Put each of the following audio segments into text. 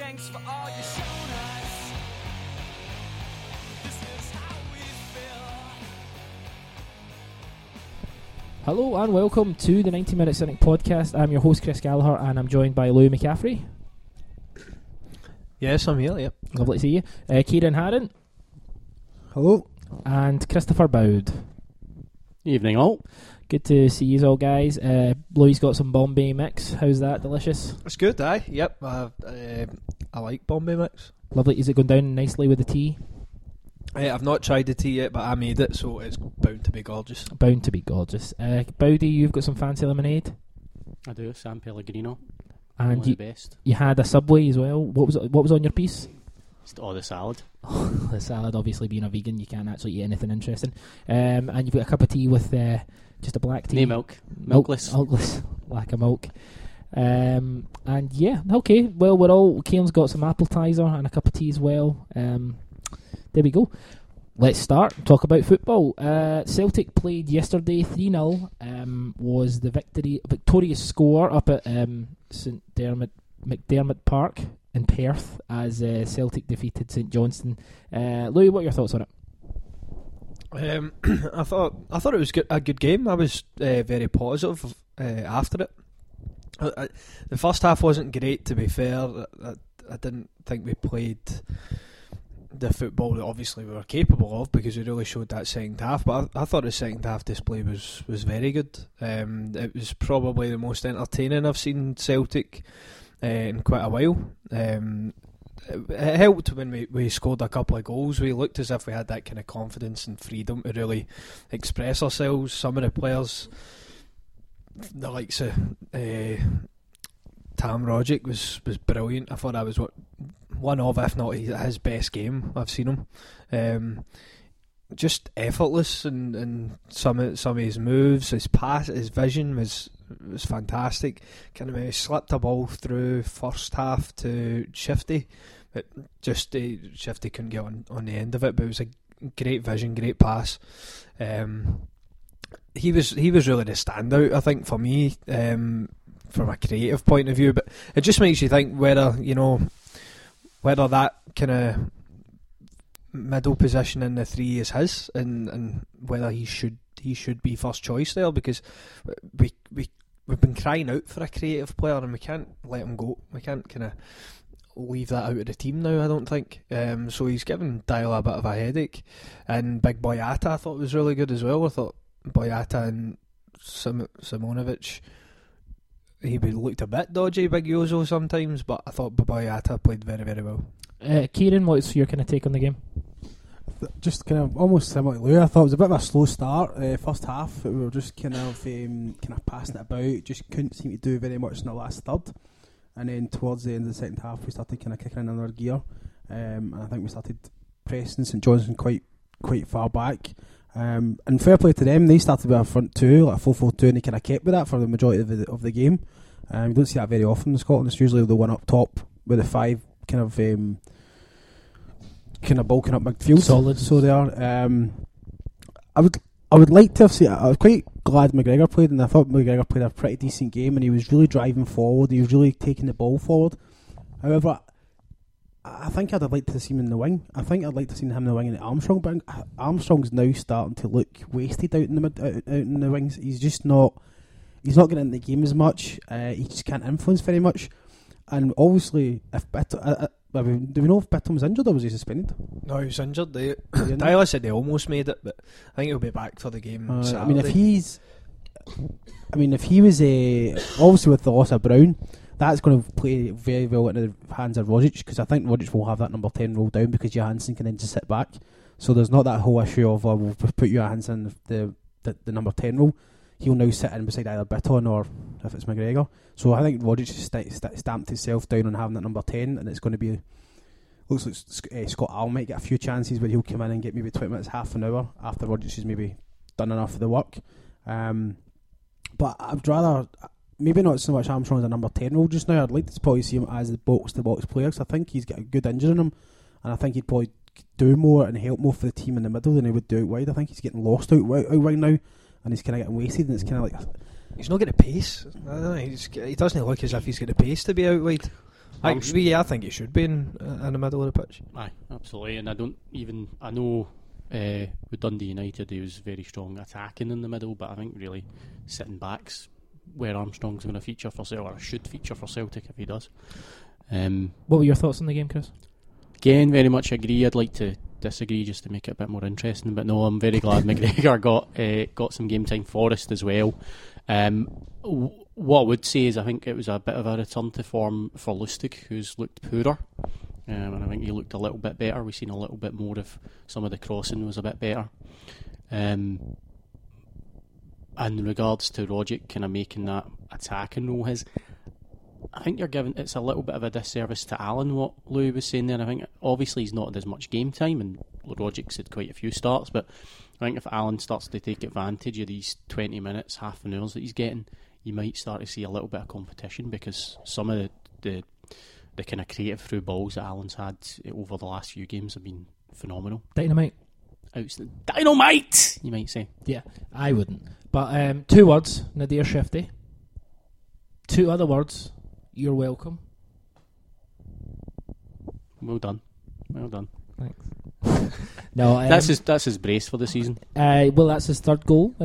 Thanks for all you've shown us. This is how we feel. Hello and welcome to the 90 Minute Cynic podcast. I'm your host Chris Gallagher and I'm joined by Louis McCaffrey. Yes, I'm here, yep. Lovely to see you. Kieran Harron. Hello. And Christopher Bowd. Evening all. Good to see you all, guys. Louis got some Bombay mix. How's that? Delicious? It's good, aye. Yep, I like Bombay mix. Lovely. Is it going down nicely with the tea? I've not tried the tea yet, but I made it, so it's bound to be gorgeous. Bound to be gorgeous. Bowdy, you've got some fancy lemonade. I do, San Pellegrino. And the best. You had a Subway as well. What was on your piece? Just all the salad. The salad, obviously being a vegan, you can't actually eat anything interesting. And you've got a cup of tea with just a black tea. No milk. Milkless. Milkless. Lack of milk. And yeah, okay. Well, Kieran's got some appetizer and a cup of tea as well. There we go. Let's start. Talk about football. Celtic played yesterday. 3-0 was the victorious score up at McDermott Park in Perth as Celtic defeated St Johnstone. Louis, what are your thoughts on it? I thought it was a good game. I was very positive after it. The first half wasn't great, to be fair. I didn't think we played the football that obviously we were capable of, because we really showed that second half. But I thought the second half display was very good. It was probably the most entertaining I've seen Celtic in quite a while. It helped when we scored a couple of goals. We looked as if we had that kind of confidence and freedom to really express ourselves. Some of the players, the likes of Tam Rogic was brilliant. I thought that was one of, if not his best game I've seen him. Just effortless, and some of his moves, his pass, his vision was fantastic. Kind of slipped a ball through first half to Shifty, but just Shifty couldn't get on the end of it. But it was a great vision, great pass. He was really the standout, I think, for me, from a creative point of view. But it just makes you think whether that kind of middle position in the three is his, and whether he should be first choice there, because we've been crying out for a creative player and we can't let him go. We can't kind of leave that out of the team now, I don't think. So he's given Dial a bit of a headache. And Big Boyata I thought was really good as well. I thought Boyata and Simonovic, he looked a bit dodgy, Big Yozo, sometimes, but I thought Boyata played very, very well. Kieran, what's your kind of take on the game? Just kind of almost similar to Louis. I thought it was a bit of a slow start. First half, we were just kind of passing it about. Just couldn't seem to do very much in the last third. And then towards the end of the second half, we started kind of kicking in another gear. And I think we started pressing St Johnstone quite far back. And fair play to them, they started with a front two, like a 4-4-2, and they kind of kept with that for the majority of the game. You don't see that very often in Scotland. It's usually the one up top with the five kind of bulking up midfield. Solid. So they are. I would like to have seen. I was quite glad McGregor played, and I thought McGregor played a pretty decent game, and he was really driving forward. He was really taking the ball forward. However, I think I'd have liked to see him in the wing. I think I'd like to see him in the wing and Armstrong, but Armstrong's now starting to look wasted out in the wings. He's just not. He's not getting into the game as much. He just can't influence very much. And obviously, if do we know if Bitton was injured or was he suspended? No, he was injured. Tyler said they almost made it, but I think he'll be back for the game Saturday. I mean, if he was obviously with the loss of Brown, that's going to play very well into the hands of Rogic, because I think Rogic will have that number 10 rolled down because Johansson can then just sit back. So there's not that whole issue of we'll put Johansson in the number 10 role. He'll now sit in beside either Bitton or if it's McGregor. So I think Rogic has stamped himself down on having that number 10, and it's going to be. Looks like Scott Al might get a few chances where he'll come in and get maybe 20 minutes, half an hour after Rogic has maybe done enough of the work. But I'd rather, maybe not so much Armstrong as a number 10 role just now. I'd like to probably see him as the box-to-box player, because I think he's got a good engine in him, and I think he'd probably do more and help more for the team in the middle than he would do out wide. I think he's getting lost out wide now, and he's kind of getting wasted, and it's kind of like... He's not getting the pace. I don't know, he doesn't look as if he's got the pace to be out wide. I think he should be in the middle of the pitch. Aye, absolutely. And I know with Dundee United he was very strong attacking in the middle, but I think really sitting back's where Armstrong's going to feature for Celtic, or should feature for Celtic if he does. What were your thoughts on the game, Chris? Again, very much agree. I'd like to disagree just to make it a bit more interesting, but no, I'm very glad McGregor got some game time. Forrest as well. What I would say is I think it was a bit of a return to form for Lustig, who's looked poorer, and I think he looked a little bit better. We've seen a little bit more of some of the crossing was a bit better. And in regards to Rogic kind of making that attacking role his, I think it's a little bit of a disservice to Alan what Louis was saying there. I think obviously he's not had as much game time, and Rogic's had quite a few starts, but I think if Alan starts to take advantage of these 20 minutes, half an hour that he's getting, you might start to see a little bit of competition, because some of the kind of creative through balls that Alan's had over the last few games have been phenomenal. Dynamite. Dynamite, you might say. Yeah, I wouldn't. But 2 words, Nadir Shifty. 2 other words, you're welcome. Well done. Thanks. No, that's his brace for the season. Well, that's his 3rd goal.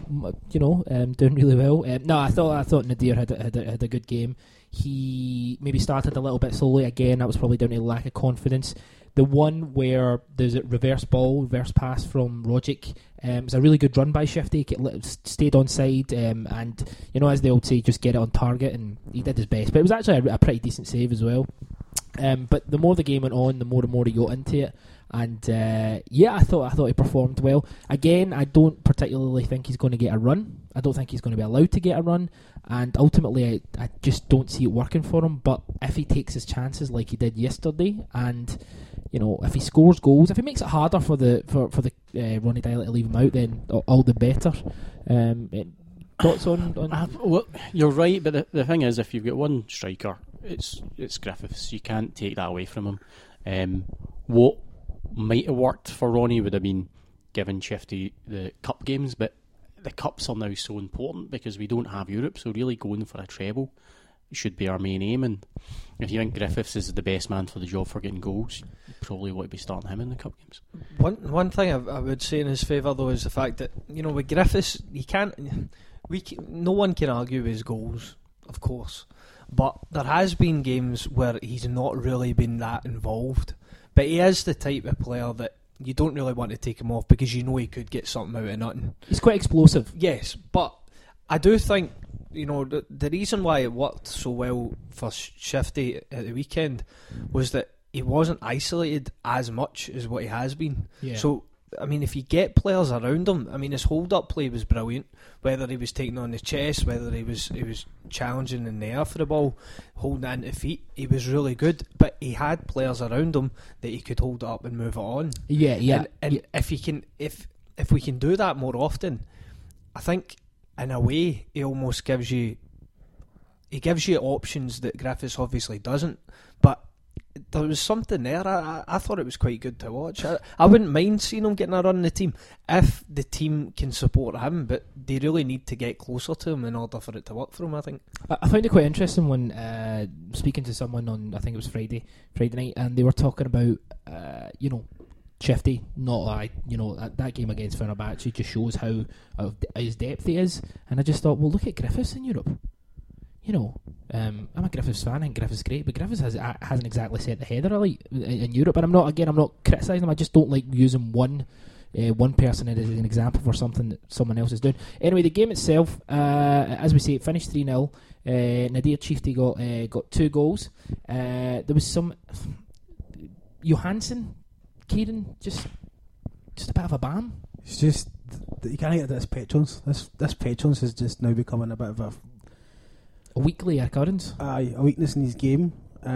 Doing really well. No, I thought Nadir had a good game. He maybe started a little bit slowly again. That was probably down to lack of confidence. The one where there's a reverse pass from Rogic, it was a really good run by Shifty. Stayed on side, and as they old say, just get it on target, and he did his best. But it was actually a pretty decent save as well. But the more the game went on, the more and more he got into it. And I thought he performed well. Again, I don't particularly think he's going to get a run. I don't think he's going to be allowed to get a run. And ultimately, I just don't see it working for him. But if he takes his chances like he did yesterday, and if he scores goals, if he makes it harder for the Ronny Deila to leave him out, then all the better. Thoughts on? Well, you're right, but the thing is, if you've got one striker, it's Griffiths. You can't take that away from him. What might have worked for Ronnie would have been giving Shifty the cup games, but the cups are now so important because we don't have Europe, so really going for a treble should be our main aim. And if you think Griffiths is the best man for the job for getting goals, you probably want to be starting him in the cup games. One thing I would say in his favour though is the fact that with Griffiths, no one can argue with his goals, of course, but there has been games where he's not really been that involved. But he is the type of player that you don't really want to take him off because you know he could get something out of nothing. He's quite explosive. Yes, but I do think the reason why it worked so well for Shifty at the weekend was that he wasn't isolated as much as what he has been. Yeah. So if you get players around him, his hold-up play was brilliant. Whether he was taking on the chest, whether he was challenging in the air for the ball, holding it into feet, he was really good. But he had players around him that he could hold it up and move it on. Yeah. And if we can do that more often, I think in a way he almost gives you options that Griffiths obviously doesn't. But there was something there. I thought it was quite good to watch. I wouldn't mind seeing him getting a run in the team if the team can support him, but they really need to get closer to him in order for it to work for him, I think. I found it quite interesting when speaking to someone on, I think it was Friday night, and they were talking about Shifty, that game against Fenerbahce just shows how his depth he is. And I just thought, well, look at Griffiths in Europe. I'm a Griffiths fan. I think Griffiths is great, but Griffiths hasn't exactly set the header alight in Europe. And I'm not criticising him. I just don't like using one person as an example for something that someone else is doing. Anyway, the game itself, as we say, it finished 3-0. Nadir Shifty got 2 goals. There was some Johansson, Kieran, just a bit of a bam. It's just you can't get this Petrons. This Petrons has just now becoming a bit of a weekly occurrence. A weakness in his game.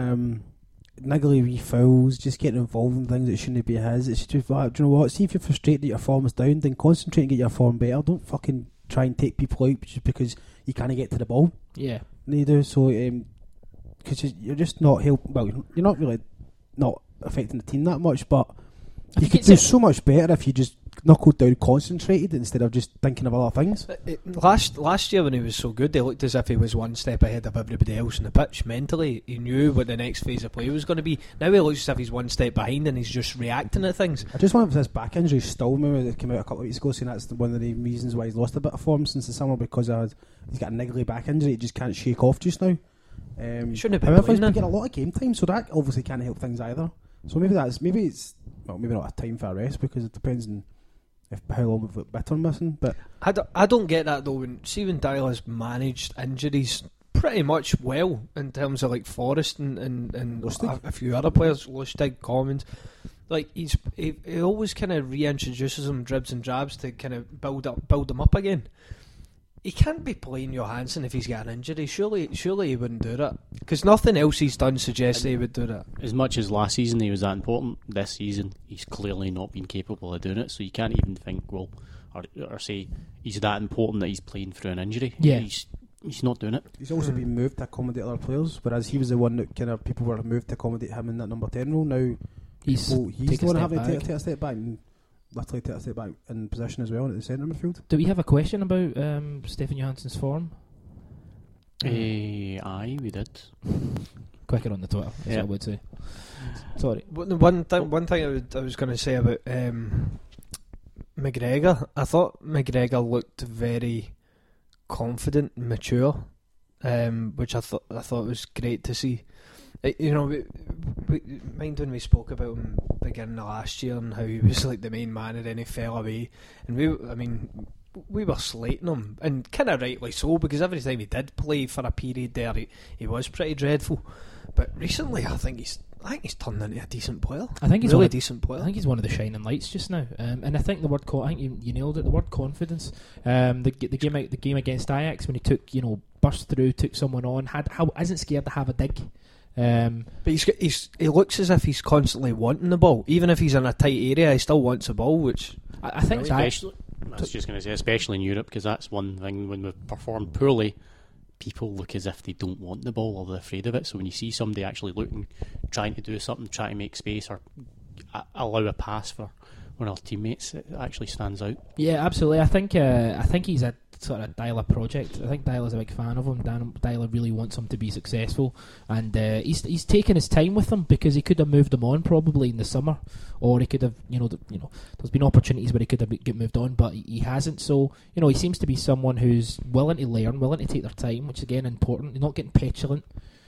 Niggly wee fouls, just getting involved in things that shouldn't be his. It's just, do you know what? See if you're frustrated that your form is down, then concentrate and get your form better. Don't fucking try and take people out just because you can't get to the ball. Yeah. Neither. So, because you're just not helping. Well, you're not really not affecting the team that much, but you could do so much better if you just knuckled down, concentrated instead of just thinking of other things. Last year when he was so good, he looked as if he was one step ahead of everybody else on the pitch. Mentally, he knew what the next phase of play was going to be. Now he looks as if he's one step behind and he's just reacting to things. I just wonder if this back injury still, maybe it came out a couple of weeks ago saying that's one of the reasons why he's lost a bit of form since the summer, because he's got a niggly back injury he just can't shake off just now. He shouldn't have been however, playing he's been then. getting a lot of game time, so that obviously can't help things either. So maybe it's maybe not a time for a rest, because it depends on how long we've got Bittern missing. But I don't get that though. When Dyler's managed injuries pretty much well in terms of like Forrest and a few other players, Lustig, Commons. Like he always kind of reintroduces them dribs and drabs to kind of build them up again. He can't be playing Johansson if he's got an injury. Surely he wouldn't do that, because nothing else he's done suggests he would do that. As much as last season he was that important, this season he's clearly not been capable of doing it. So you can't even think, or say he's that important that he's playing through an injury. Yeah. He's not doing it. he's also been moved to accommodate other players, whereas he was the one that kind of people were moved to accommodate him in that number 10 role. Now He's the one having to back. take a step back and literally take a step back in position as well at the centre midfield. Do we have a question about Stefan Johansson's form? Aye, we did. Quicker on the Twitter, that's what I would say. Sorry. One thing I was going to say about McGregor, I thought McGregor looked very confident and mature, which I thought was great to see. Mind when we spoke about him beginning of last year and how he was like the main man and then he fell away, and we were slating him, and kind of rightly so, because every time he did play for a period there, he was pretty dreadful. But recently, I think he's turned into a decent player. I think he's really one of- decent player. I think he's one of the shining lights just now, and I think the word I think you nailed it. The word confidence. The game against Ajax, when he took burst through, took someone on, isn't scared to have a dig. But he looks as if he's constantly wanting the ball, even if he's in a tight area. He still wants the ball, which I think that. Especially, I was just going to say, especially in Europe, because that's one thing. When we've performed poorly, people look as if they don't want the ball or they're afraid of it. So when you see somebody actually looking, trying to do something, trying to make space or allow a pass for one of our teammates, it actually stands out. Yeah, absolutely. I think he's a sort of Dyler project. I think Dyler's a big fan of him. Dyler really wants him to be successful, and he's taken his time with him, because he could have moved him on probably in the summer, or he could have there's been opportunities where he could have get moved on, but he hasn't. So he seems to be someone who's willing to learn, willing to take their time, which is again important. He's not getting petulant.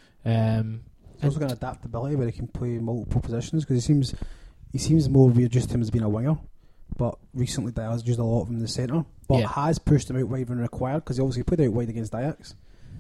He's also got adaptability where he can play multiple positions, because he seems more weird just him as being a winger. But recently Dyer's used a lot of him in the centre, but has pushed him out wide when required, because he obviously played out wide against Ajax,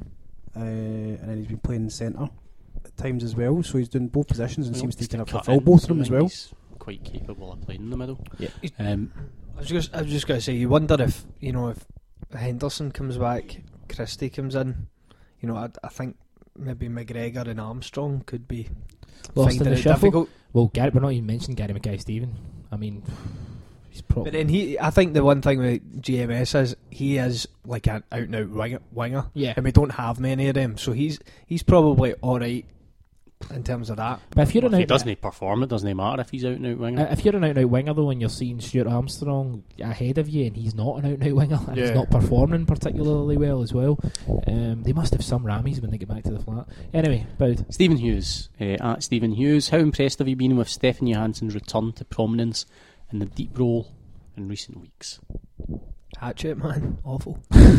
and then he's been playing in centre at times as well. So he's doing both positions and seems to kind of fulfil both of them as well. He's quite capable of playing in the middle. Yeah. I was just going to say, you wonder if if Henderson comes back, Christie comes in. I think maybe McGregor and Armstrong could be Lost in finding the it shuffle. difficult. Well, we're not even mentioning Gary Mackay-Steven. I mean, he's probably. But then I think the one thing with GMS is he is like an out and out winger. Yeah. And we don't have many of them, so he's probably all right in terms of that. But if you're If an he out, doesn't perform, it doesn't matter if he's out and out winger. if you're an out and out winger though, and you're seeing Stuart Armstrong ahead of you, and he's not an out and out winger, and he's not performing particularly well as well, they must have some rammies when they get back to the flat. Anyway, Boud. Stephen Hughes, at Stephen Hughes, how impressed have you been with Stefan Johansson's return to prominence in the deep role in recent weeks? Hatchet, man. Awful.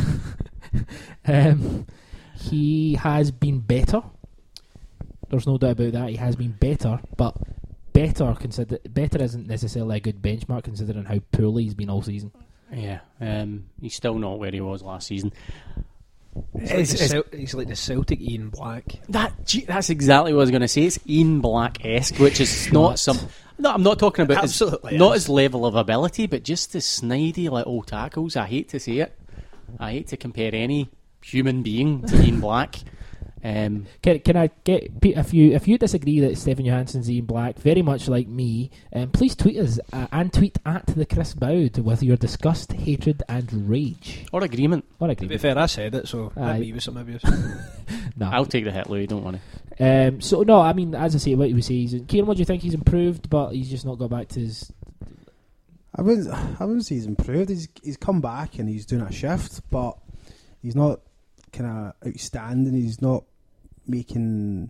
He has been better. There's no doubt about that. He has been better, but better isn't necessarily a good benchmark considering how poorly he's been all season. Yeah, he's still not where he was last season. He's like the Celtic Ian Black. That's exactly what I was going to say. It's Ian Black-esque, which is not some. No, I'm not talking about not his level of ability, but just the snidey little tackles. I hate to say it. I hate to compare any human being to Ian Black. Can I get if you disagree that Stefan Johansson's Ian Black, very much like me, please tweet us and tweet at the Chris Boud with your disgust, hatred, and rage. Or agreement. To be fair, I said it, so maybe with some abuse. No. I'll take the hit, Louis, don't worry. So no, I mean, as I say, what you say, Kieran, what do you think? He's improved, but he's just not got back to his. I wouldn't say he's improved. He's come back and he's doing a shift, but he's not kind of outstanding. He's not making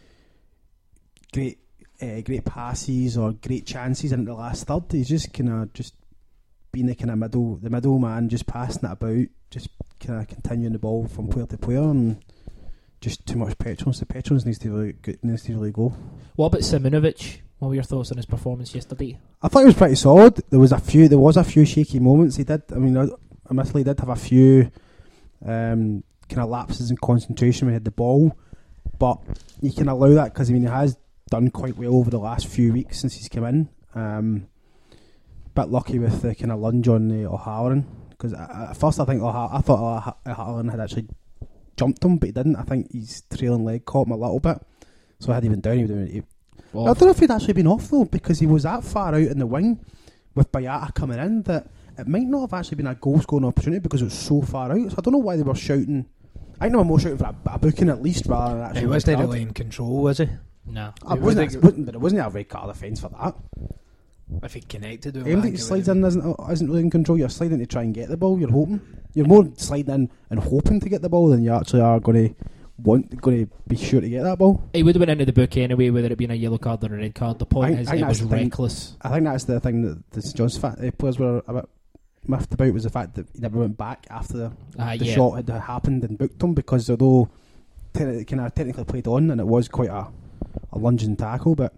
great passes or great chances into the last third. He's just kind of being the kind of middle man, just passing it about, just kind of continuing the ball from player to player, and just too much petrol. So petrol needs to really go. What about Simunovic? What were your thoughts on his performance yesterday? I thought he was pretty solid. There was a few shaky moments. He did. I mean, admittedly, he did have a few kind of lapses in concentration when he had the ball, but you can allow that because he has done quite well over the last few weeks since he's come in. Bit lucky with the kind of lunge on the O'Halloran, because at first I thought O'Halloran had actually jumped him, but he didn't. I think his trailing leg caught him a little bit, so had he been down, I don't know if he'd actually been off though, because he was that far out in the wing with Boyata coming in that it might not have actually been a goal scoring opportunity because it was so far out. So I don't know why they were shouting. I know I'm more shouting for a booking at least rather than actually. He wasn't really in control, was he? No. It wasn't a red card offence for that. If he connected with Anything that slides in isn't really in control. You're sliding to try and get the ball. You're hoping. You're more sliding in and hoping to get the ball than you actually are going to be sure to get that ball. He would have went into the book anyway, whether it been a yellow card or a red card. The point is, it was reckless. I think that's the thing that the St John's players were a bit miffed about, was the fact that he never went back after the shot had happened and booked him, because although technically played on and it was quite a lunging tackle, but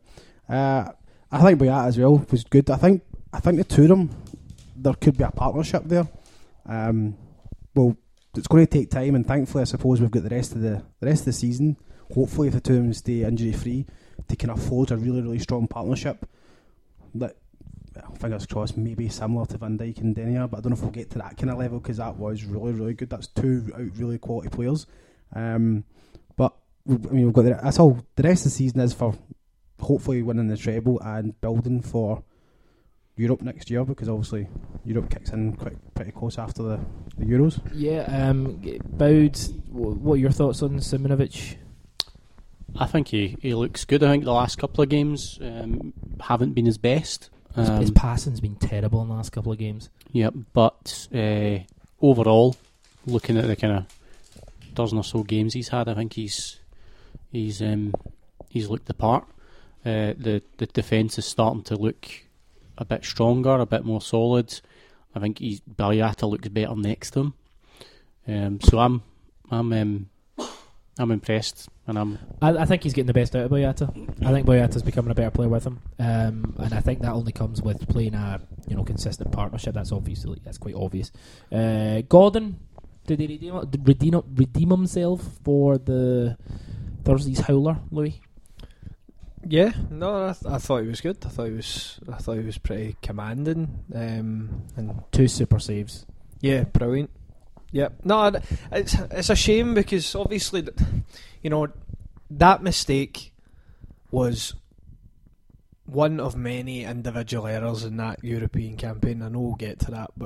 I think Boyata as well was good. I think the two of them, there could be a partnership there. Well, it's going to take time, and thankfully I suppose we've got the rest of the season, hopefully if the two of them stay injury free, they can afford a really, really strong partnership that, fingers crossed, maybe similar to Van Dijk and Denier, but I don't know if we'll get to that kind of level, because that was really, really good. That's two really quality players. But we've got that's all. The rest of the season is for hopefully winning the treble and building for Europe next year, because obviously Europe kicks in pretty close after the Euros. Yeah, Boud, what are your thoughts on Simunovic? I think he looks good. I think the last couple of games haven't been his best. His passing's been terrible in the last couple of games. Yep, but overall, looking at the kind of dozen or so games he's had, I think he's looked the part. The defence is starting to look a bit stronger, a bit more solid. I think Boyata looks better next to him. So I'm impressed, and I think he's getting the best out of Boyata. I think Boyata's becoming a better player with him, and I think that only comes with playing a consistent partnership. That's quite obvious. Gordon, did he redeem himself for the Thursday's howler, Louis? Yeah, no, I thought he was good. I thought he was pretty commanding, and 2 super saves. Yeah, brilliant. Yeah, no, it's a shame, because obviously, that mistake was one of many individual errors in that European campaign. I know we'll get to that, but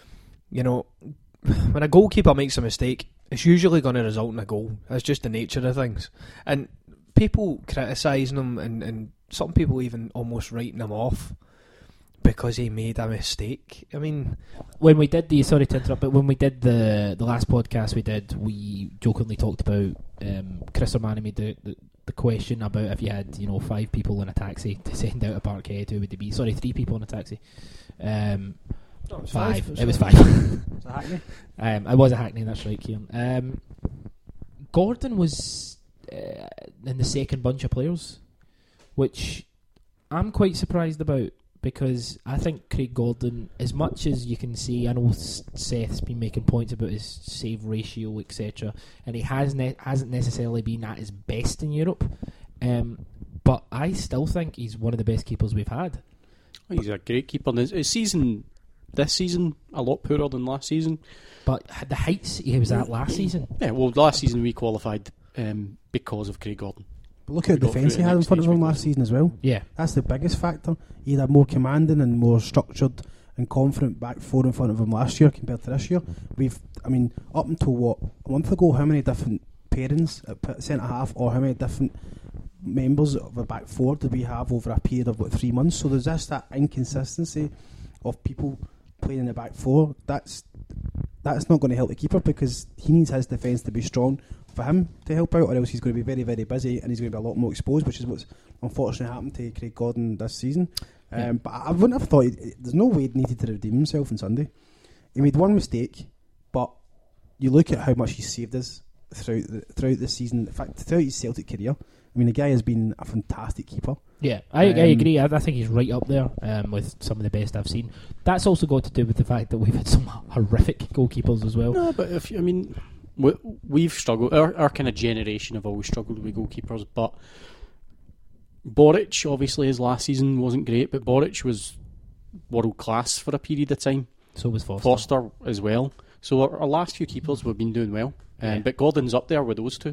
when a goalkeeper makes a mistake, it's usually going to result in a goal. That's just the nature of things, and people criticising him, and some people even almost writing him off because he made a mistake. I mean, when we did sorry to interrupt, but when we did the last podcast we jokingly talked about Chris O'Mahony made the question about if you had 5 people in a taxi to send out of Parkhead, who would it be? Sorry, 3 people in a taxi. No, it was 5. It was 5. Was it Hackney? I was a Hackney. That's right, Kieran. Gordon was in the second bunch of players, which I'm quite surprised about, because I think Craig Gordon, as much as you can see, I know Seth's been making points about his save ratio, etc., and he hasn't necessarily been at his best in Europe, but I still think he's one of the best keepers we've had. He's a great keeper. This season, a lot poorer than last season. But the heights he was at last season. Yeah, well, last season we qualified because of Craig Gordon. But look at the defence he had in front of him last season as well. Yeah. That's the biggest factor. He had a more commanding and more structured and confident back four in front of him last year compared to this year. Up until a month ago, how many different pairings at centre half, or how many different members of a back four did we have over a period of 3 months? So there's just that inconsistency of people playing in the back four, that's not going to help the keeper, because he needs his defence to be strong for him to help out, or else he's going to be very, very busy and he's going to be a lot more exposed, which is what's unfortunately happened to Craig Gordon this season. But I wouldn't have thought there's no way he needed to redeem himself on Sunday. He made one mistake, but you look at how much he saved us throughout this season. In fact, throughout his Celtic career, I mean, the guy has been a fantastic keeper. Yeah, I agree. I think he's right up there with some of the best I've seen. That's also got to do with the fact that we've had some horrific goalkeepers as well. No, but we've struggled. Our kind of generation have always struggled with goalkeepers. But Boric, obviously, his last season wasn't great, but Boric was world class for a period of time. So was Foster. Foster as well. So our last few keepers we've been doing well. But Gordon's up there with those two.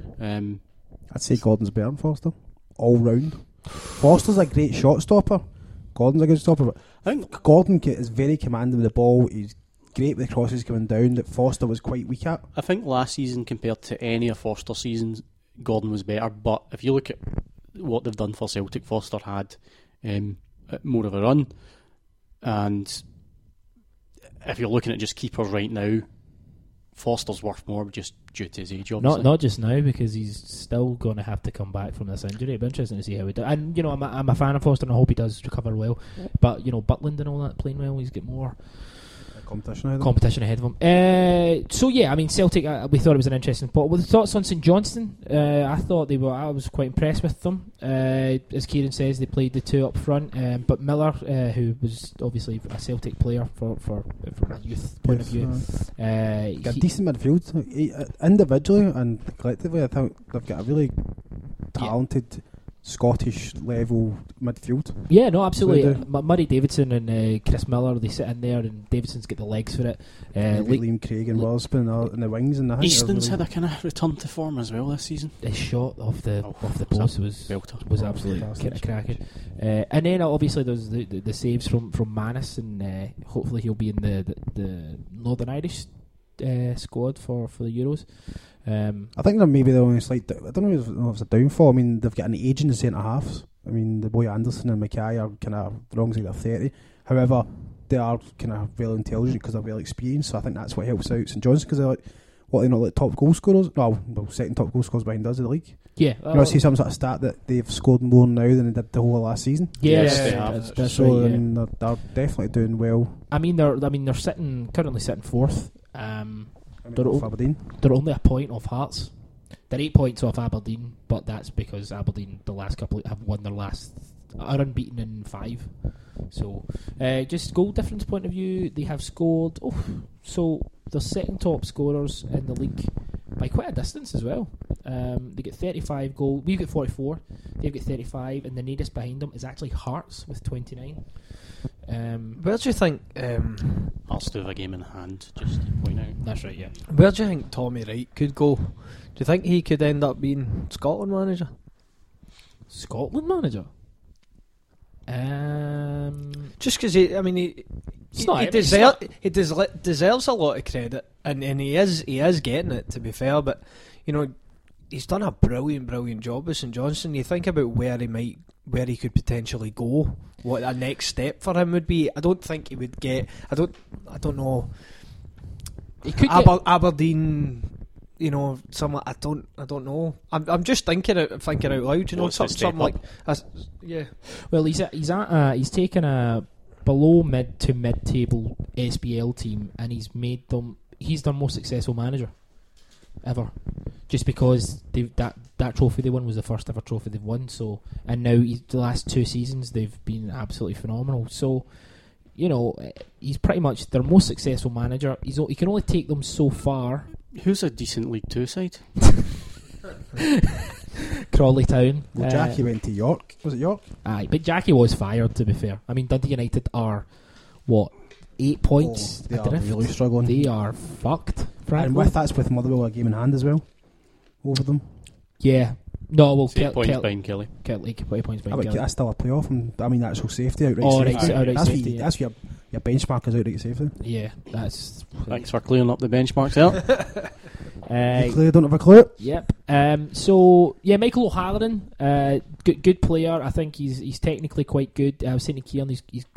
I'd say Gordon's better than Foster, all round. Foster's a great shot stopper. Gordon's a good stopper, but I think Gordon is very commanding with the ball. He's great with crosses coming down that Foster was quite weak at. I think last season compared to any of Foster's seasons, Gordon was better. But if you look at what they've done for Celtic, Foster had more of a run. And if you're looking at just keepers right now, Foster's worth more just due to his age, obviously. Not just now, because he's still going to have to come back from this injury. It'll be interesting to see how he does. And I'm a fan of Foster, and I hope he does recover well. But Butland and all that playing well, he's got more competition ahead of him. So yeah, I mean, Celtic, we thought it was an interesting spot. With thoughts on St Johnstone, I was quite impressed with them. As Kieran says, they played the two up front, but Miller, who was obviously a Celtic player from a youth point of view, got decent midfield individually and collectively. I think they've got a really talented Scottish level midfield. Yeah, no, absolutely. Murray Davidson and Chris Miller, they sit in there, and Davidson's got the legs for it. Liam Craig and Worspen in the wings, and Easton's had a kind of return to form as well this season. His shot off the post was absolutely kind of cracking. And then obviously there's the saves from Manus, and hopefully he'll be in the Northern Irish squad for the Euros. I think they're maybe the only slight. I don't know if it's a downfall. I mean, they've got an aging centre halves. I mean, the boy Anderson and Mackay are kind of wrong side of 30. However, they are kind of well intelligent because they're well experienced. So I think that's what helps out St Johnstone, because they're not top goal scorers. No, second top goal scorers behind us in the league. Yeah, I see some sort of stat that they've scored more now than they did the whole of last season. Yes, they have. That's so right. They're definitely doing well. I mean, they're currently sitting fourth. They're only a point off Hearts. They're 8 points off Aberdeen, but that's because Aberdeen the last couple have won their last are unbeaten in 5. So just goal difference point of view, they have scored. So they're second top scorers in the league by quite a distance as well. They get 35 goals. We've got 44. They've got 35, and the nearest behind them is actually Hearts with 29. Where do you think Hearts do have a game in hand, just to point out. That's right, yeah. Where do you think Tommy Wright could go? Do you think he could end up being Scotland manager? Scotland manager? Just because he deserves a lot of credit, and he is getting it, to be fair. But he's done a brilliant job with St Johnstone. You think about where he could potentially go, what a next step for him would be. I don't think he would get. I don't know. He could Aberdeen. Something I don't know. I'm just thinking out loud. Something like yeah. Well, he's taken a below mid to mid table SPL team, and he's made them. He's their most successful manager ever, just because that trophy they won was the first ever trophy they've won. So, and now the last 2 seasons they've been absolutely phenomenal. So, he's pretty much their most successful manager. He can only take them so far. Who's a decent League 2 side? Crawley Town. Well, Jackie went to York. Was it York? Aye, but Jackie was fired, to be fair. I mean, Dundee United are 8 points They are adrift. really struggling. They are fucked, frankly. And that's with Motherwell a game in hand as well over them. Yeah. No, well, 8 points behind Kelly. Celtic, 8 points behind Kelly. That's still a playoff, and I mean actual safety, outright Outright safety. safety, That's your benchmark is outright safety. Yeah, that's... Thanks for clearing up the benchmarks there. You clearly don't have a clue. Yep. So yeah, Michael O'Halloran, good player. I think he's technically quite good. I was saying to Kieran, he's quite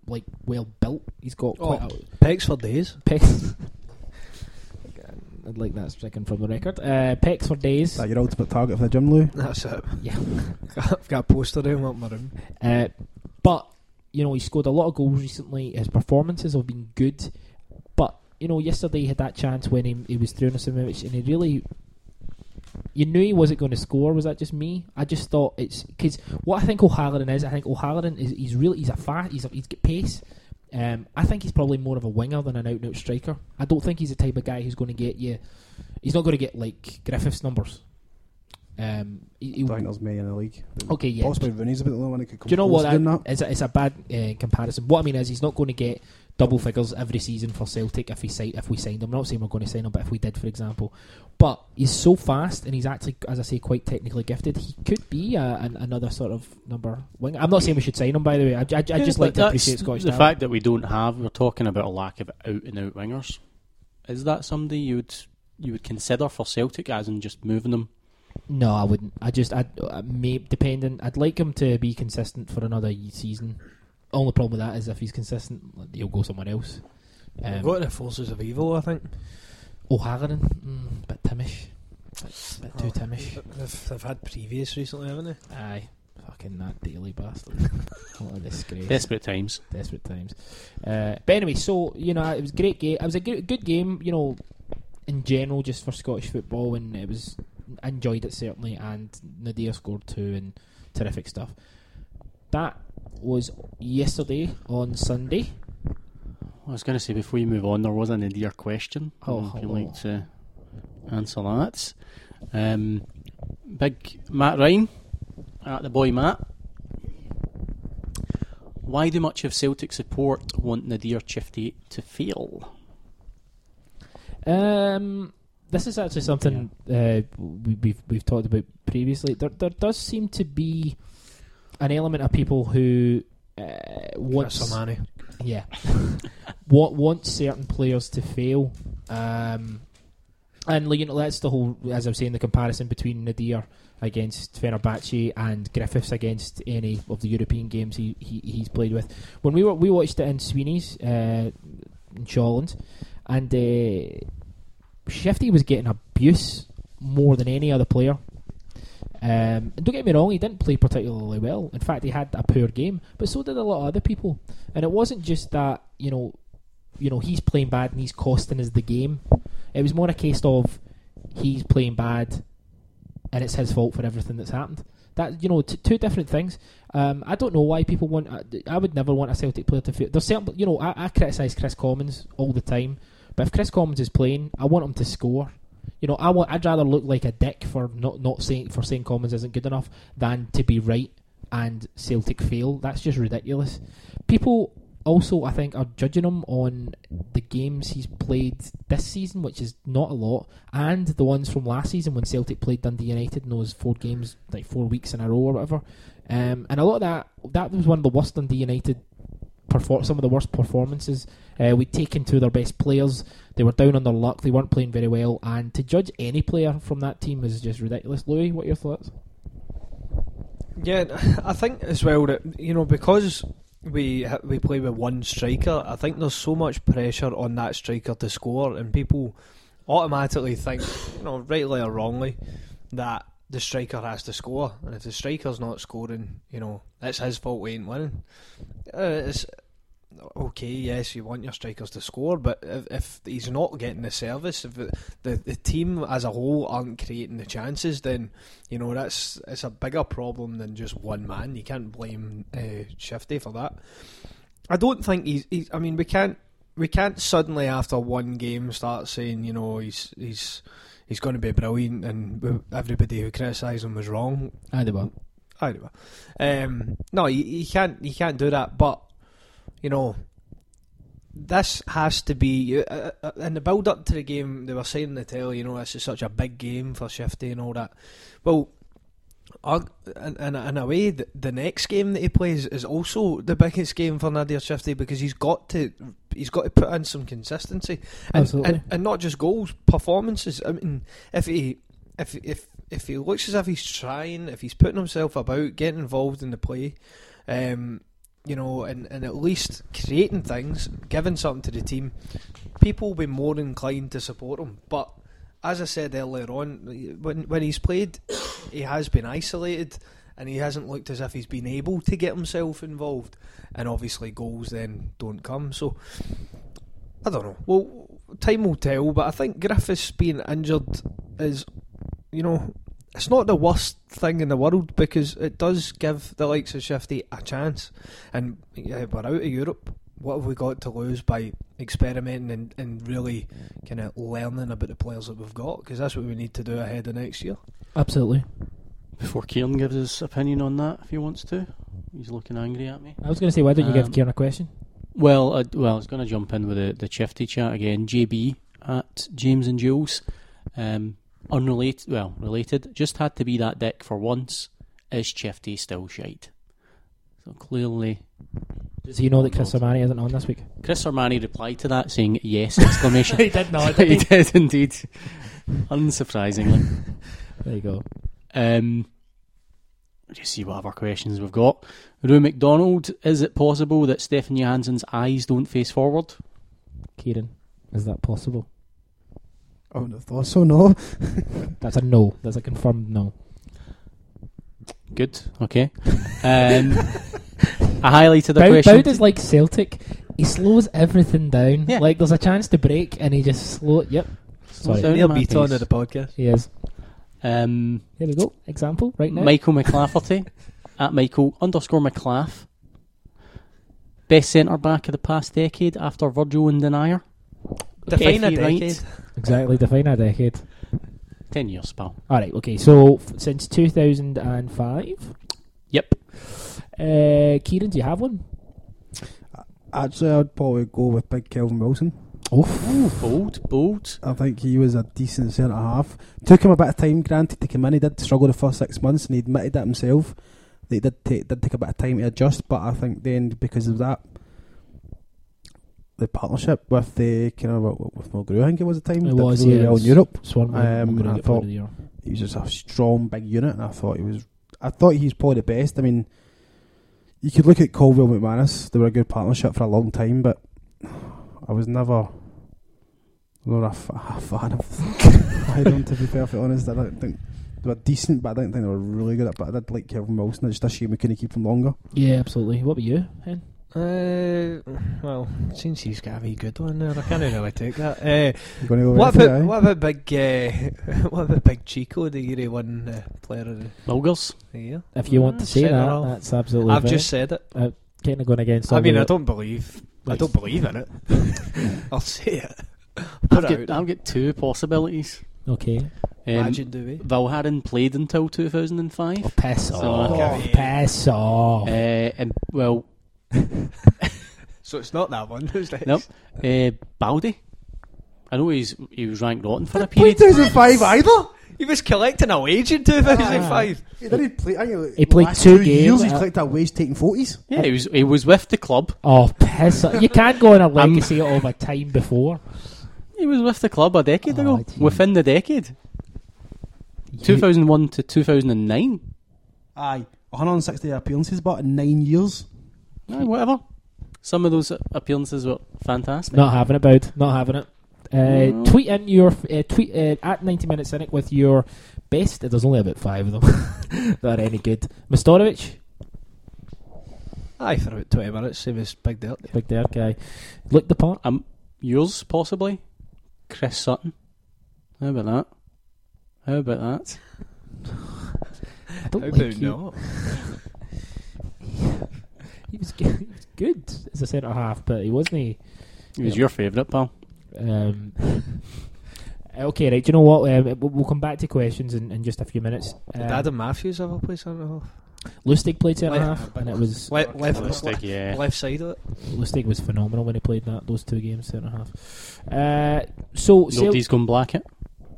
like well built. He's got quite a Pecs for days. pecs. I'd like that stricken from the record. Pecs for days. Is that your ultimate target for the gym, Lou? That's it. Yeah. I've got a poster of him up in my room. But he scored a lot of goals recently. His performances have been good. But yesterday he had that chance when he was through on Simovic, and he really. You knew he wasn't going to score. Was that just me? I just thought it's because what I think O'Halloran is. I think O'Halloran is he's a fast. He's got pace. I think he's probably more of a winger than an out-and-out striker. I don't think he's the type of guy who's going to get you. He's not going to get like Griffiths numbers. I think there's many in the league. Okay, yeah. Possibly Rooney's a bit the only one who could come Do you know close what? to doing that? It's a bad comparison. What I mean is, he's not going to get double figures every season for Celtic if we signed him. I'm not saying we're going to sign him, but if we did, for example. But he's so fast, and he's actually, as I say, quite technically gifted. He could be another sort of number winger. I'm not saying we should sign him, by the way. I just like to appreciate Scottish the talent. fact that we're talking about a lack of out and out wingers. Is that somebody you would consider for Celtic, as in just moving them? No, I wouldn't. Depending. I'd like him to be consistent for another season. Only problem with that is if he's consistent, he'll go somewhere else. We've got the forces of evil, I think. O'Halloran, bit timish. Bit too timish. They've had previous recently, haven't they? Aye. Fucking that daily bastard. What a disgrace. Desperate times. Desperate times. But anyway, so, it was a great game. It was a good game, in general, just for Scottish football, and I enjoyed it certainly, and Nadir scored 2 and terrific stuff. That was yesterday on Sunday. I was going to say, before you move on, there was a Nadir question. If you'd like to answer that. Big Matt Ryan, at the boy Matt. Why do much of Celtic support want Nadir Chifty to fail? This is actually something we've talked about previously. There does seem to be an element of people who want certain players to fail, and that's the whole, as I was saying, the comparison between Nadir against Fenerbahce and Griffiths against any of the European games he's played with. When we watched it in Sweeney's in Shawlands, and Shifty was getting abuse more than any other player. And don't get me wrong, he didn't play particularly well. In fact, he had a poor game, but so did a lot of other people. And it wasn't just that he's playing bad and he's costing us the game. It was more a case of he's playing bad and it's his fault for everything that's happened. That two different things. I don't know why people want. I would never want a Celtic player to fail. There's certain, I criticise Chris Commons all the time, but if Chris Commons is playing, I want him to score. I'd rather look like a dick for not saying Commons isn't good enough than to be right and Celtic fail. That's just ridiculous. People also, I think, are judging him on the games he's played this season, which is not a lot, and the ones from last season when Celtic played Dundee United in those 4 games, like 4 weeks in a row or whatever. And a lot of that was one of the worst Dundee United some of the worst performances. We'd taken 2 of their best players. They were down on their luck. They weren't playing very well. And to judge any player from that team is just ridiculous. Louis, what are your thoughts? Yeah, I think as well that because we play with one striker, I think there's so much pressure on that striker to score, and people automatically think, rightly or wrongly, that the striker has to score, and if the striker's not scoring, it's his fault we ain't winning. It's okay, yes, you want your strikers to score, but if he's not getting the service, if the team as a whole aren't creating the chances, then it's a bigger problem than just one man. You can't blame Shifty for that. I don't think he's I mean, we can't suddenly after one game start saying he's going to be brilliant and everybody who criticised him was wrong. They were. No, he can't do that. But this has to be in the build up to the game. They were saying in the telly, this is such a big game for Shifty and all that. Well, in a way, the next game that he plays is also the biggest game for Nadir Shifty, because he's got to put in some consistency and not just goals, performances. I mean, if he looks as if he's trying, if he's putting himself about, getting involved in the play, and at least creating things, giving something to the team, people will be more inclined to support him. But as I said earlier on, when he's played, he has been isolated and he hasn't looked as if he's been able to get himself involved. And obviously goals then don't come. So, I don't know. Well, time will tell, but I think Griffiths being injured is, it's not the worst thing in the world because it does give the likes of Shifty a chance. And we're out of Europe. What have we got to lose by experimenting and really kind of learning about the players that we've got? Because that's what we need to do ahead of next year. Absolutely. Before Kieran gives his opinion on that, if he wants to. He's looking angry at me. I was going to say, why don't you give Kieran a question? Well, I was going to jump in with the Chifty chat again. JB at James and Jules. Related. Just had to be that dick for once. Is Chifty still shite? So clearly... Does he know that Chris Armani isn't on this week? Chris Armani replied to that saying yes, exclamation. He did not, He did indeed. Unsurprisingly. There you go. Just see what other questions we've got. Rue McDonald, is it possible that Stefan Johansson's eyes don't face forward? Kieran, is that possible? I wouldn't have thought so, no. That's a no. That's a confirmed no. Good, okay. I highlighted the Boud question. is like Celtic. He slows everything down. Yeah. Like there's a chance to break and he just slow it. Yep. Sorry. down. Neil my Beaton pace. of the podcast. He is. There Here we go. Example right now. Michael McLafferty at Michael_McLaugh. Best centre back of the past decade after Virgil and Denier. Define a Effie Wright. decade. Exactly. Define a decade. 10 years, pal. All right. Okay. So since 2005. Yep. Kieran, do you have one? Actually, I'd probably go with Big Kelvin Wilson. Bold. I think he was a decent centre half. Took him a bit of time, granted, to come in. He did struggle the first 6 months, and he admitted that himself. That he did take a bit of time to adjust. But I think then, because of that, the partnership with the with Mulgrew, I think it was the time. It did was, really yeah, well it in Europe. Swan. I thought he was just a strong big unit, and I thought he's probably the best. I mean, you could look at Colville McManus; they were a good partnership for a long time, but I was never a fan of either of them, to be perfectly honest. I don't think they were decent, but I don't think they were really good. But I did like Kelvin Wilson. It's just a shame we couldn't keep him longer. Yeah, absolutely. What about you, Hen? Well, since he's got a wee good one there, I can't really take that. You're going to go What with it, about aye? what about Big Chico, the year he won Player of Mulgers. the Year? If you want to say Centre that, half. that's absolutely. I've fair. just said it. Kind of going against. I all mean, the- I don't believe in it. I'll say it. I've got two possibilities. Okay. Imagine, do we? Valharin played until 2005. Piss So- off. Okay. Piss off. Well, So it's not that one. Who's next? nope. Baldy. I know he was ranked rotten for a period. 2005 either. He was collecting a wage in 2005. He didn't play. He played last 2 years. games. He collected a wage taking 40s. Yeah, he was with the club. Oh, piss off. You can't go on a legacy of a time before. He was with the club a decade ago. gee. Within the decade. 2001 to 2009. Aye, 160 appearances, but in 9 years. Aye, whatever. Some of those appearances were fantastic. Not having it, Boud. Not having it. No. Tweet in your tweet at 90 Minute Cynic with your best. There's only about 5 of them that are any good. Mastorovic, Aye, for about 20 minutes, same as Big Dirt. big dirt guy. Look the part. Yours, possibly. Chris Sutton. How about that? I don't How like about you. not? He was good as a centre half, but he wasn't. He was your favourite, pal. Okay, right. Do you know what? We'll come back to questions in just a few minutes. Did Adam Matthews ever play centre half? Lustig played centre Left- half, and it was Left yeah. left side of it. Lustig was phenomenal when he played those 2 games centre half. So Nobody's gone black it.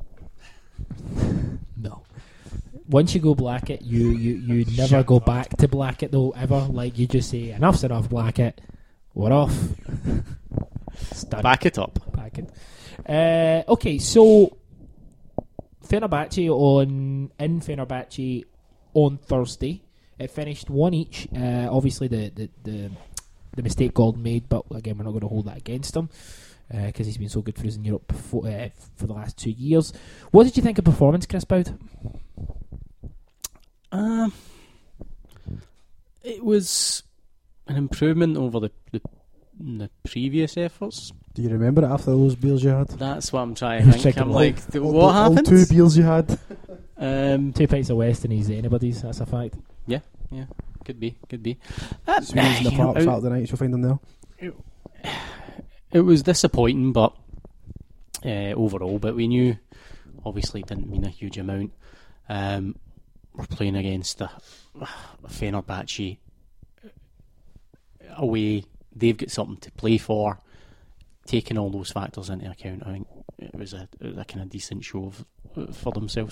no. Once you go Blackett, you never go back to Blackett though ever. Like you just say enough's enough, Blackett. We're off. Stunned. Back it up. Blackett. Okay, so Fenerbahce in Fenerbahce on Thursday. It finished 1 each. Obviously, the mistake Gordon made, but again, we're not going to hold that against him because he's been so good for us in Europe for the last 2 years. What did you think of performance, Chris Boud? It was an improvement over the previous efforts. Do you remember it after those beers you had? That's what I'm trying to think. Checking I'm all- like, All what the- all happened? 2 beers you had. 2 pints of West and he's anybody's, that's a fact. Could be. Swings in the You know, park Saturday night, you'll find them there. It was disappointing, but overall, but we knew obviously it didn't mean a huge amount. We're playing against a Fenerbahce away. They've got something to play for. Taking all those factors into account, I think it was a kind of decent show for themselves.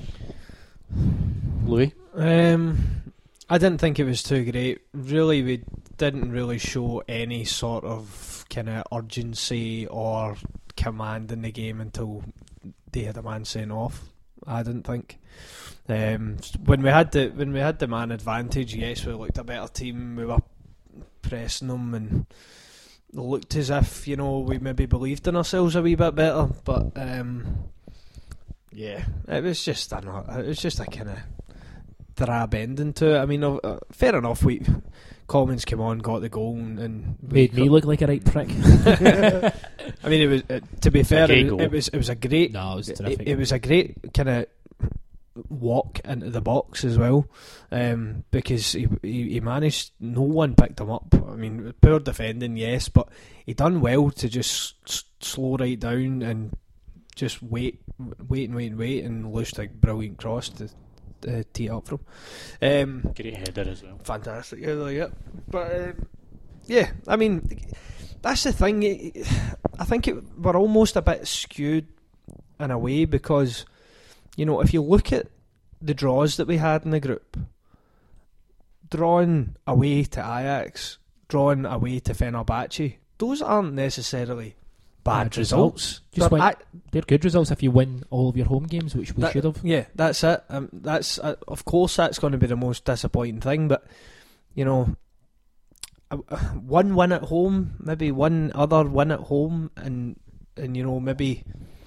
Louis? I didn't think it was too great. Really, we didn't really show any sort of kind of urgency or command in the game until they had a man sent off. I didn't think. When we had the man advantage, yes, we looked a better team. We were pressing them and looked as if, you know, we maybe believed in ourselves a wee bit better. But yeah, it was just a kind of drab ending to it. I mean, fair enough. Commons came on, got the goal, and Made me look like a right prick. I mean, it was to be fair, great it goal. was a great. No, it was terrific. It was a great kind of walk into the box as well, because he managed. No one picked him up. I mean, poor defending, yes, but he done well to just slow right down and just wait, and loosed a brilliant cross to tee up from. Great header as well. Fantastic, yeah. But yeah, I mean, that's the thing. I think we're almost a bit skewed in a way because, you know, if you look at the draws that we had in the group, drawing away to Ajax, drawing away to Fenerbahce, those aren't necessarily bad results. Just They're win. They're good results if you win all of your home games, which we should have. Yeah, that's it. That's of course that's going to be the most disappointing thing. But you know, one win at home, maybe one other win at home, and you know maybe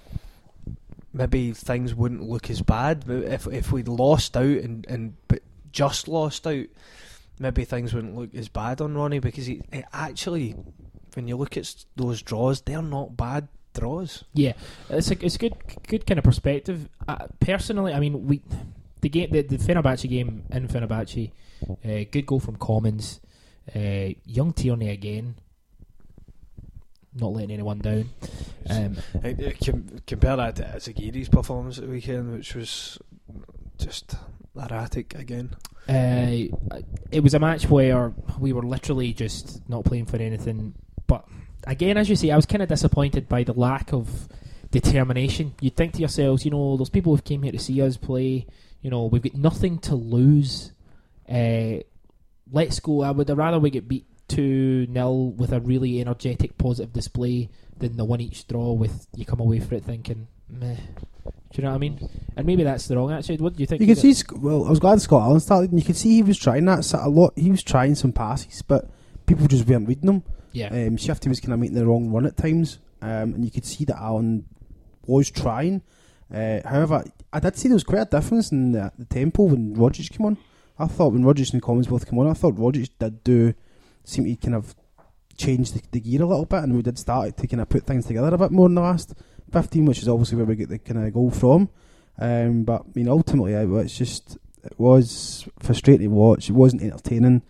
things wouldn't look as bad. But if we'd lost out but just lost out, maybe things wouldn't look as bad on Ronnie because it actually, when you look at those draws, they're not bad draws. Yeah, it's a good kind of perspective. Personally, I mean, the Fenerbahce game in Fenerbahce, good goal from Commons, young Tierney again, not letting anyone down. Compare that to Azagiri's performance at the weekend, which was just erratic again. It was a match where we were literally just not playing for anything. But again, as you say, I was kind of disappointed by the lack of determination. You'd think to yourselves, you know, those people who came here to see us play, you know, we've got nothing to lose. Let's go. I would rather we get beat 2-0 with a really energetic, positive display than the 1 each draw with you come away from it thinking, meh. Do you know what I mean? And maybe that's the wrong attitude. What do you think? You can see, well, I was glad Scott Allen started, and you could see he was trying that a lot. He was trying some passes, but people just weren't reading them. Yeah. Shifty was kind of making the wrong run at times, and you could see that Allen was trying. However, I did see there was quite a difference in the tempo when Rodgers came on. I thought when Rodgers and Commons both came on, I thought Rodgers did seem to kind of change the gear a little bit, and we did start to kind of put things together a bit more in the last 15, which is obviously where we get the kind of goal from. But I mean, ultimately, it was frustrating to watch. It wasn't entertaining.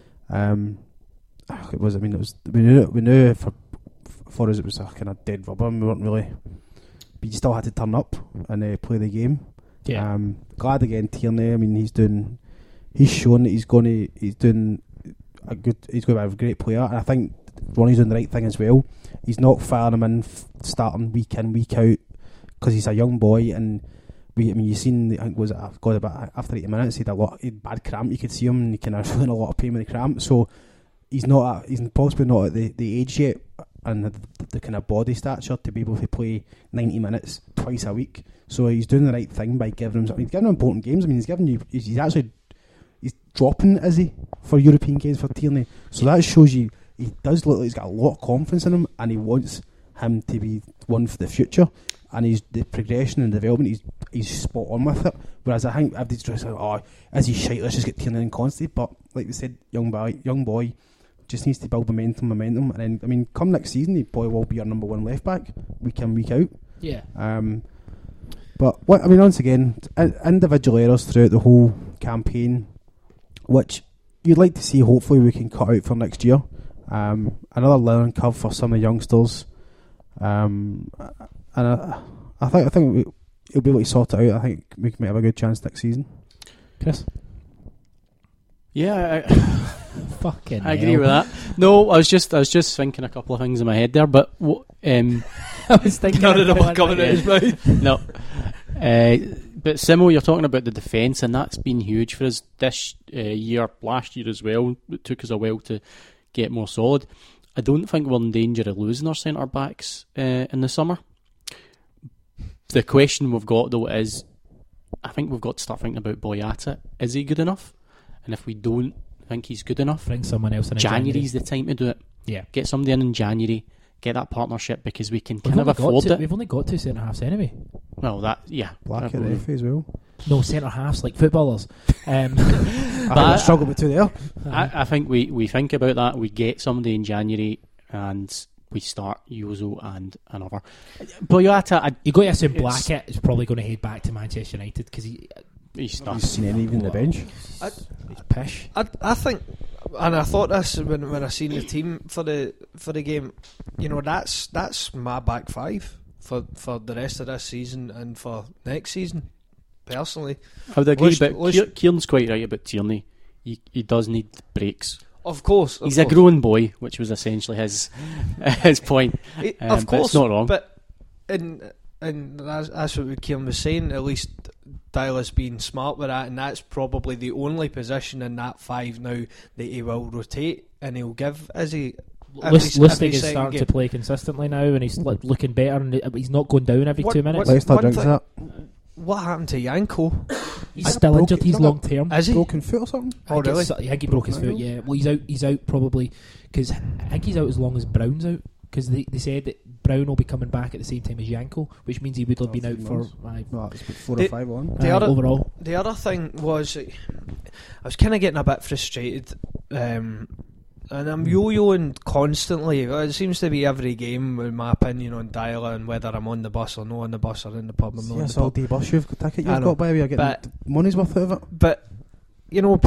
It was. I mean, it was. We knew for us it was a kind of dead rubber. And we weren't really. But you still had to turn up and play the game. Yeah. Glad again, Tierney. I mean, he's shown that he's doing He's going to be a great player, and I think Ronnie's doing the right thing as well. He's not firing him in, starting week in, week out, because he's a young boy. And you seen, I think was got about after 80 minutes, he had bad cramp. You could see him, and he kind of feeling a lot of pain with the cramp. So he's possibly not at the age yet and the kind of body stature to be able to play 90 minutes twice a week. So he's doing the right thing by giving him important games. I mean, he's actually he's dropping, is he, for European games for Tierney? So that shows you he does look like he's got a lot of confidence in him, and he wants him to be one for the future. And he's the progression and development. He's spot on with it. Whereas I think everybody's just like, oh, is he shite? Let's just get Tierney in constantly. But like we said, young boy just needs to build momentum. And then, I mean, come next season, he probably will be our number one left back, week in, week out. Yeah. But what I mean, once again, individual errors throughout the whole campaign, which you'd like to see. Hopefully, we can cut out for next year. Another learning curve for some of the youngsters. And I think he'll be able to sort it out. I think we might have a good chance next season. Chris? Yeah, Fucking I agree hell. with that. No, I was just thinking a couple of things in my head there, but I was thinking None of them one, are coming but out his mouth. no. But Simo, you're talking about the defence, and that's been huge for us this year, last year as well. It took us a while to get more solid. I don't think we're in danger of losing our centre backs in the summer. The question we've got though is, I think we've got to start thinking about Boyata. Is he good enough? And if we don't think he's good enough, Bring someone else in January's the time to do it. Yeah. Get somebody in January, get that partnership, because we can We've kind of only got afford two- it. We've only got two centre halves anyway. Well, that, yeah. Black at referee as well. No, centre halves like footballers. I think I struggle with two there. I think we think about that. We get somebody in January and we start Yozo and another. Boyata, You got to assume It's- Blackett is probably going to head back to Manchester United because he He's starts. seen any even the bench. he's pish. I think, and I thought this when I seen the team for the game. You know, that's my back five for the rest of this season and for next season. Personally, I would agree, Let's- but let's- Kieran's quite right about Tierney. He does need breaks. of course, He's a grown boy, which was essentially his point. Of But course, it's not wrong. But and that's what Kieran was saying. At least Dyla's being smart with that, and that's probably the only position in that five now that he will rotate and he'll give every Lustig is second starting game. to play consistently now, and he's looking better, and he's not going down every What- 2 minutes. what- Leicester one drinks thing- that. What happened to Yanko? He's still broke- injured. He's he's not long term. Is he? Broken foot or something? Oh, really? I think he broke his foot. Yeah. Well, he's out probably because I think he's out as long as Brown's out, because they said that Brown will be coming back at the same time as Yanko, which means he would have been out 3 for months. No, it's about 4 or The- 5 on. The other- overall. The other thing was, I was kind of getting a bit frustrated, and I'm yo-yoing constantly. It seems to be every game, in my opinion, on Dyla and whether I'm on the bus or not on the bus or in the pub. I'm not in Yes, the all pub. day bus you've got ticket I you've know, got by you're getting but- money's worth out of it. But you know,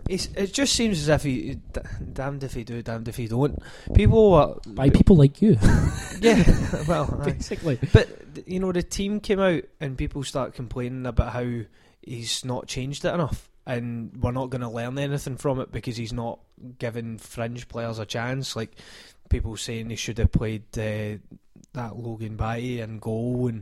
it just seems as if he damned if he do, damned if he don't. People are By people like you, yeah, well, aye. basically. But you know, the team came out and people start complaining about how he's not changed it enough, and we're not going to learn anything from it because he's not giving fringe players a chance. Like people saying he should have played that Logan Bailey in goal, and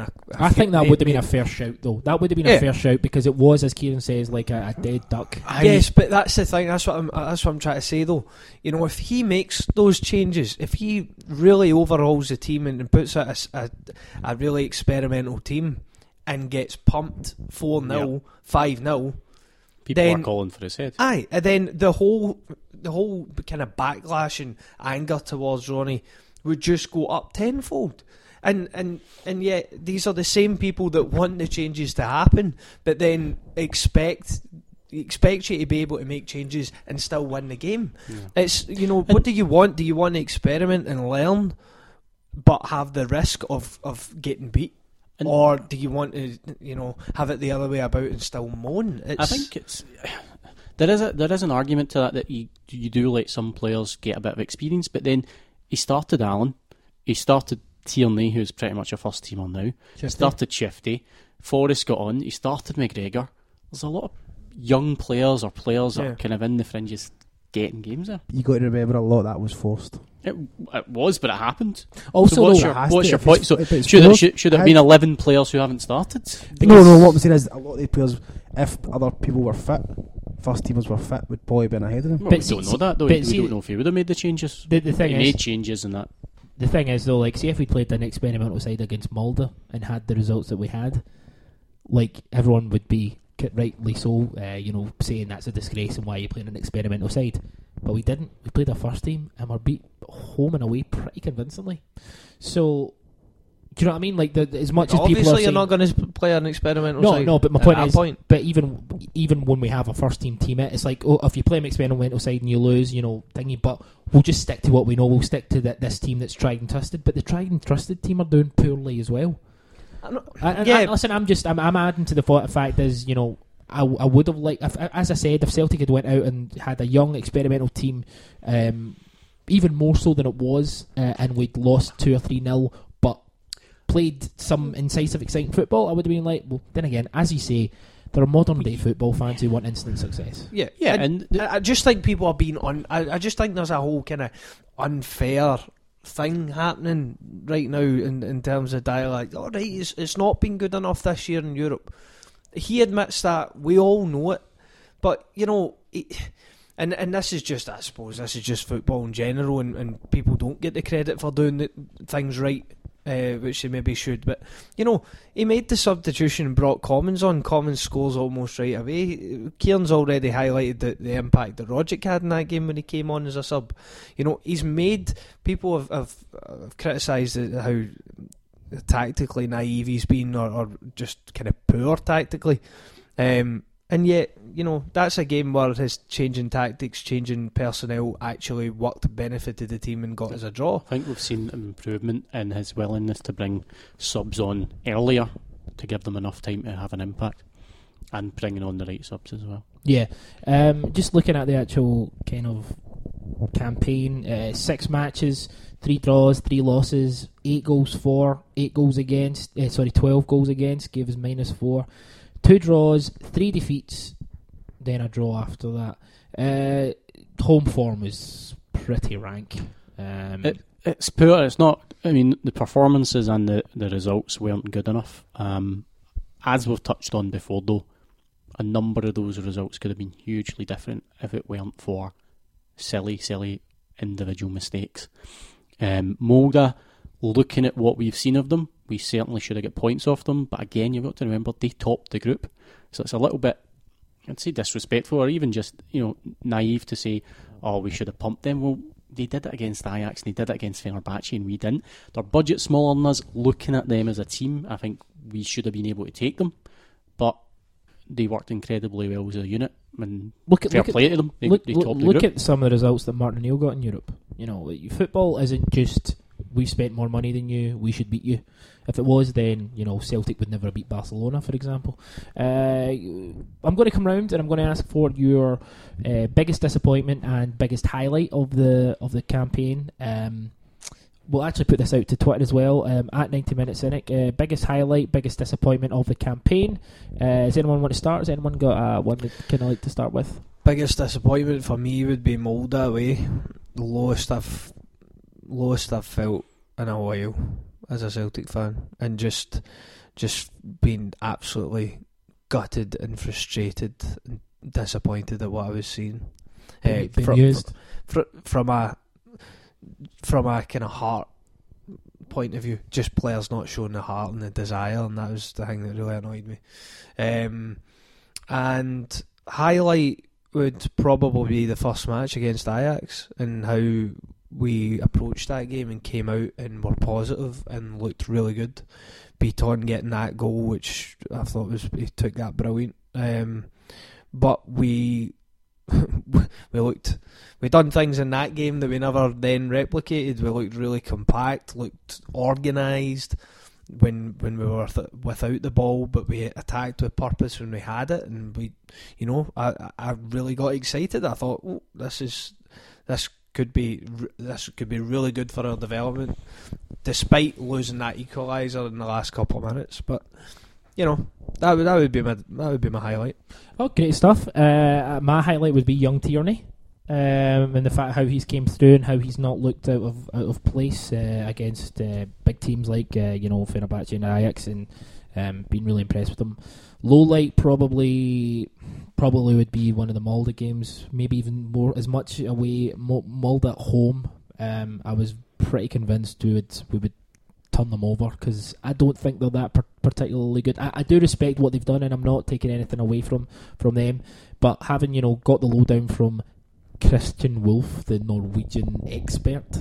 I think that would have been a fair shout, though. That would have been Yeah. a fair shout because it was, as Kieran says, like a dead duck. Yes, but that's the thing. That's what I'm trying to say, though. You know, if he makes those changes, if he really overhauls the team and puts out a really experimental team and gets pumped 4-0, 5-0, People then- are calling for his head. aye, and then the whole kind of backlash and anger towards Ronnie would just go up tenfold. And yet these are the same people that want the changes to happen, but then expect you to be able to make changes and still win the game. Yeah. It's, you know, what do you want? Do you want to experiment and learn, but have the risk of getting beat? And- Or do you want to, you know, have it the other way about and still moan? I think it's there is an argument to that you do let some players get a bit of experience, but then he started Allen, he started Tierney, who's pretty much a first teamer now, he started Shifty, Forrest got on, he started McGregor. There's a lot of young players or players that Yeah. are kind of in the fringes getting games there. You got to remember a lot of that was forced. It was, but it happened. Also, So what's though, your, it has what's to, your if point? it's- So if it's should forced, it have been 11 players who haven't started? No, what I'm saying is a lot of the players, if other people were fit, first teamers were fit, would probably been ahead of them. Well, But we see- don't know that though. but We see- don't know if he would have made the changes. the thing He is, made changes and that. the thing is though, like, see if we played an experimental side against Mulder and had the results that we had, like, everyone would be rightly so, saying that's a disgrace and why you're playing an experimental side. But we didn't. We played our first team and we're beat home and away pretty convincingly. So, do you know what I mean? Like, as much as people are Obviously, saying, you're not going to play an experimental side. No, but my at point that is, point. but even when we have a first team it's like, if you play an experimental side and you lose, thingy, but we'll just stick to what we know. We'll stick to this team that's tried and trusted. But the tried and trusted team are doing poorly as well. Listen, I'm adding to the fact is, I would have liked, as I said, if Celtic had went out and had a young experimental team, even more so than it was, and we'd lost 2 or 3-0, but played some incisive, exciting football, I would have been like, well, then again, as you say, there are modern day football fans who want instant success. Yeah, and I just think people are being I just think there's a whole kind of unfair thing happening right now in terms of dialect. All right, it's not been good enough this year in Europe. He admits that. We all know it, but and this is just, I suppose, this is just football in general, and people don't get the credit for doing things right, which they maybe should. But he made the substitution and brought Commons on. Commons scores almost right away. Kieran's already highlighted the impact that Rogic had in that game when he came on as a sub. He's made, people have criticised how tactically naive he's been, or just kind of poor tactically, and yet that's a game where his changing tactics, changing personnel actually worked, benefited the team and got us a draw. I think we've seen an improvement in his willingness to bring subs on earlier to give them enough time to have an impact, and bringing on the right subs as well. Yeah, just looking at the actual kind of campaign, 6 matches, 3 draws, 3 losses, 8 goals for, 8 goals against, 12 goals against, gave us -4, 2 draws, 3 defeats, then a draw after that. Home form was pretty rank. It's poor. It's not. I mean, the performances and the results weren't good enough. As we've touched on before, though, a number of those results could have been hugely different if it weren't for silly individual mistakes. Molde, looking at what we've seen of them, we certainly should have got points off them, but again, you've got to remember they topped the group, so it's a little bit, I'd say, disrespectful, or even just naive to say, oh, we should have pumped them. Well, they did it against Ajax and they did it against Fenerbahce and we didn't. Their budget's smaller than us. Looking at them as a team, I think we should have been able to take them, but they worked incredibly well as a unit, and fair play to them. They topped the group. Look at some of the results that Martin O'Neill got in Europe. Football isn't just, we've spent more money than you, we should beat you. If it was, then Celtic would never beat Barcelona, for example. I'm going to come round and I'm going to ask for your biggest disappointment and biggest highlight of the campaign. We'll actually put this out to Twitter as well, at 90 Minute Cynic. Biggest highlight, biggest disappointment of the campaign. Does anyone want to start? Has anyone got one that kind of like to start with? Biggest disappointment for me would be Molde away. The lowest I've felt in a while as a Celtic fan, and just being absolutely gutted and frustrated and disappointed at what I was seeing. From a kind of heart point of view, just players not showing the heart and the desire, and that was the thing that really annoyed me. And highlight would probably be the first match against Ajax and how we approached that game and came out and were positive and looked really good. Beaton getting that goal, which I thought he took that brilliant. But we done things in that game that we never then replicated. We looked really compact, looked organised when we were without the ball, but we attacked with purpose when we had it, and we, I really got excited. I thought, this could be really good for our development, despite losing that equaliser in the last couple of minutes. But that would be my highlight. Oh, great stuff. My highlight would be young Tierney, and the fact how he's came through and how he's not looked out of place against big teams like Fenerbahce and Ajax, and been really impressed with them. Low light probably would be one of the Molde games, maybe even more, as much away. Molde at home, I was pretty convinced we would turn them over, because I don't think they're that particularly good. I do respect what they've done, and I'm not taking anything away from them. But having got the lowdown from Christian Wolf, the Norwegian expert.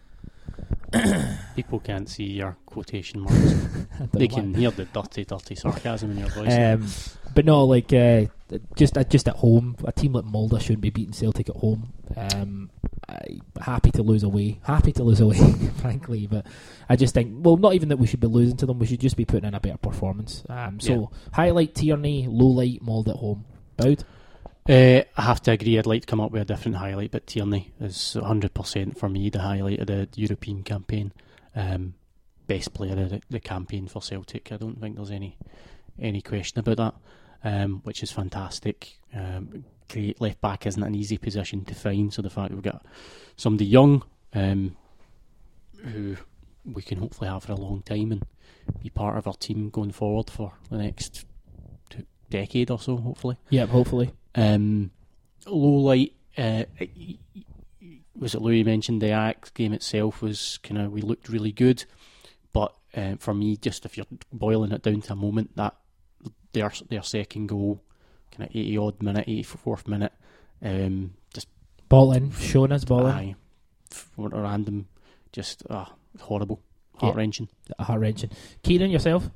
People can't see your quotation marks. They can hear the dirty sarcasm in your voice. But no, just at home, a team like Molde shouldn't be beating Celtic at home. Happy to lose away, frankly. But I just think, well, not even that we should be losing to them. We should just be putting in a better performance. Highlight Tierney, low light Molde at home. Boud? I have to agree. I'd like to come up with a different highlight, but Tierney is 100% for me the highlight of the European campaign. Best player of the campaign for Celtic. I don't think there's any question about that, which is fantastic. Great left back isn't an easy position to find, so the fact we've got somebody young who we can hopefully have for a long time and be part of our team going forward for the next decade or so, hopefully. Yeah, hopefully. Low light, was it Louis mentioned the Ajax game itself was we looked really good, but for me, just if you're boiling it down to a moment, that their second goal, 80-odd minute, 84th minute, just ball in, showing us ball in. Aye, for a random, just horrible, heart-wrenching. Heart-wrenching. Kieran, yourself?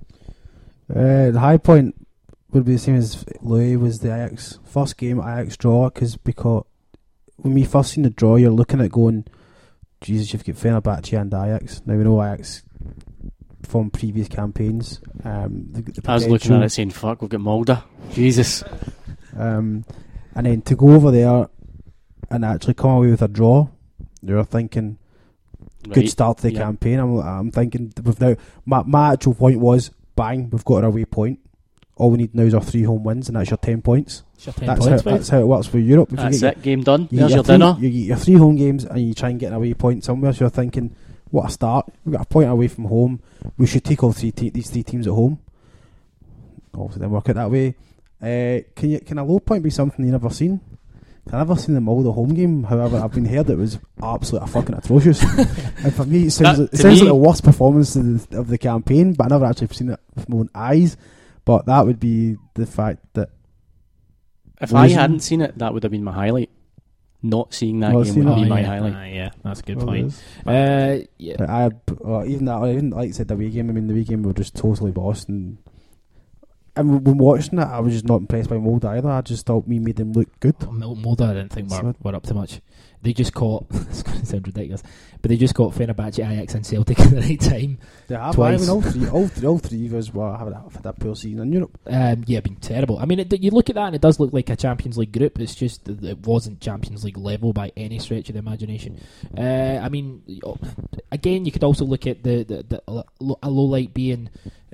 The high point would be the same as Louis, was the Ajax first game Ajax draw, because when we first seen the draw, you're looking at going, Jesus, you've got Fenerbahce and Ajax. Now we know Ajax from previous campaigns. The I was looking at it saying, fuck, we've got Molde. Jesus. And then to go over there and actually come away with a draw, you're thinking, good start to the campaign. I'm thinking, we've now, my actual point was, bang, we've got our away point. All we need now is our 3 home wins, and that's your 10 points. That's how it works for Europe. That's it, game done. There's your dinner. You get your 3 home games, and you try and get an away point somewhere. So you're thinking, what a start. We've got a point away from home. We should take all these 3 teams at home. Obviously, didn't work out that way. Can a low point be something you've never seen? I've never seen the Molde home game. However, I've been heard it was absolutely fucking atrocious. And for me, it sounds like the worst performance of the campaign, but I've never actually seen it with my own eyes. But that would be the fact that if I hadn't seen it, that would have been my highlight. Not seeing that game would be my highlight. Yeah, that's a good point. Even like I said, the away game. I mean, the away game we were just totally bossed, and when watching it, I was just not impressed by Molde either. I just thought we made them look good. Molde, I didn't think were up to much. They just caught. It's going to sound ridiculous, but they just caught Fenerbahce, Ajax, and Celtic at the right time. They have. Twice. I mean, all three of us have had that poor season in Europe. Been terrible. I mean, you look at that and it does look like a Champions League group. It's just that it wasn't Champions League level by any stretch of the imagination. I mean, again, you could also look at a low light being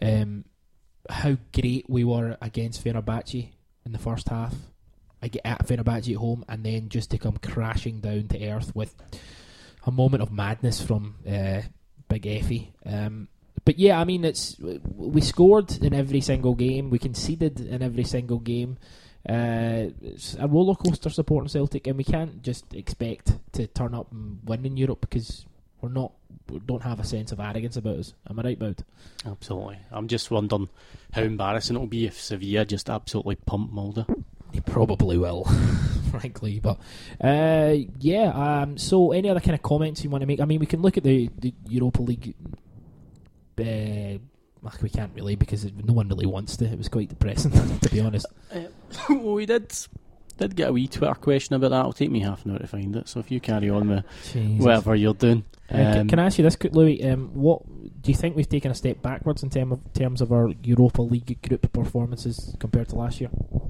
how great we were against Fenerbahce in the first half. At Fenerbahce at home, and then just to come crashing down to earth with a moment of madness from Big Effie. But yeah, I mean, we scored in every single game, we conceded in every single game. It's a roller coaster supporting Celtic, and we can't just expect to turn up and win in Europe because we don't have a sense of arrogance about us. Am I right, Boud? Absolutely. I'm just wondering how embarrassing it'll be if Sevilla just absolutely pump Molde. They probably will, frankly. But so any other kind of comments you want to make? I mean, we can look at the Europa League. We can't really, because no one really wants to. It was quite depressing, to be honest. We did get a wee Twitter question about that. It'll take me half an hour to find it. So if you carry on with whatever you're doing. Can I ask you this, Louis? What do you think we've taken a step backwards in terms of our Europa League group performances compared to last year?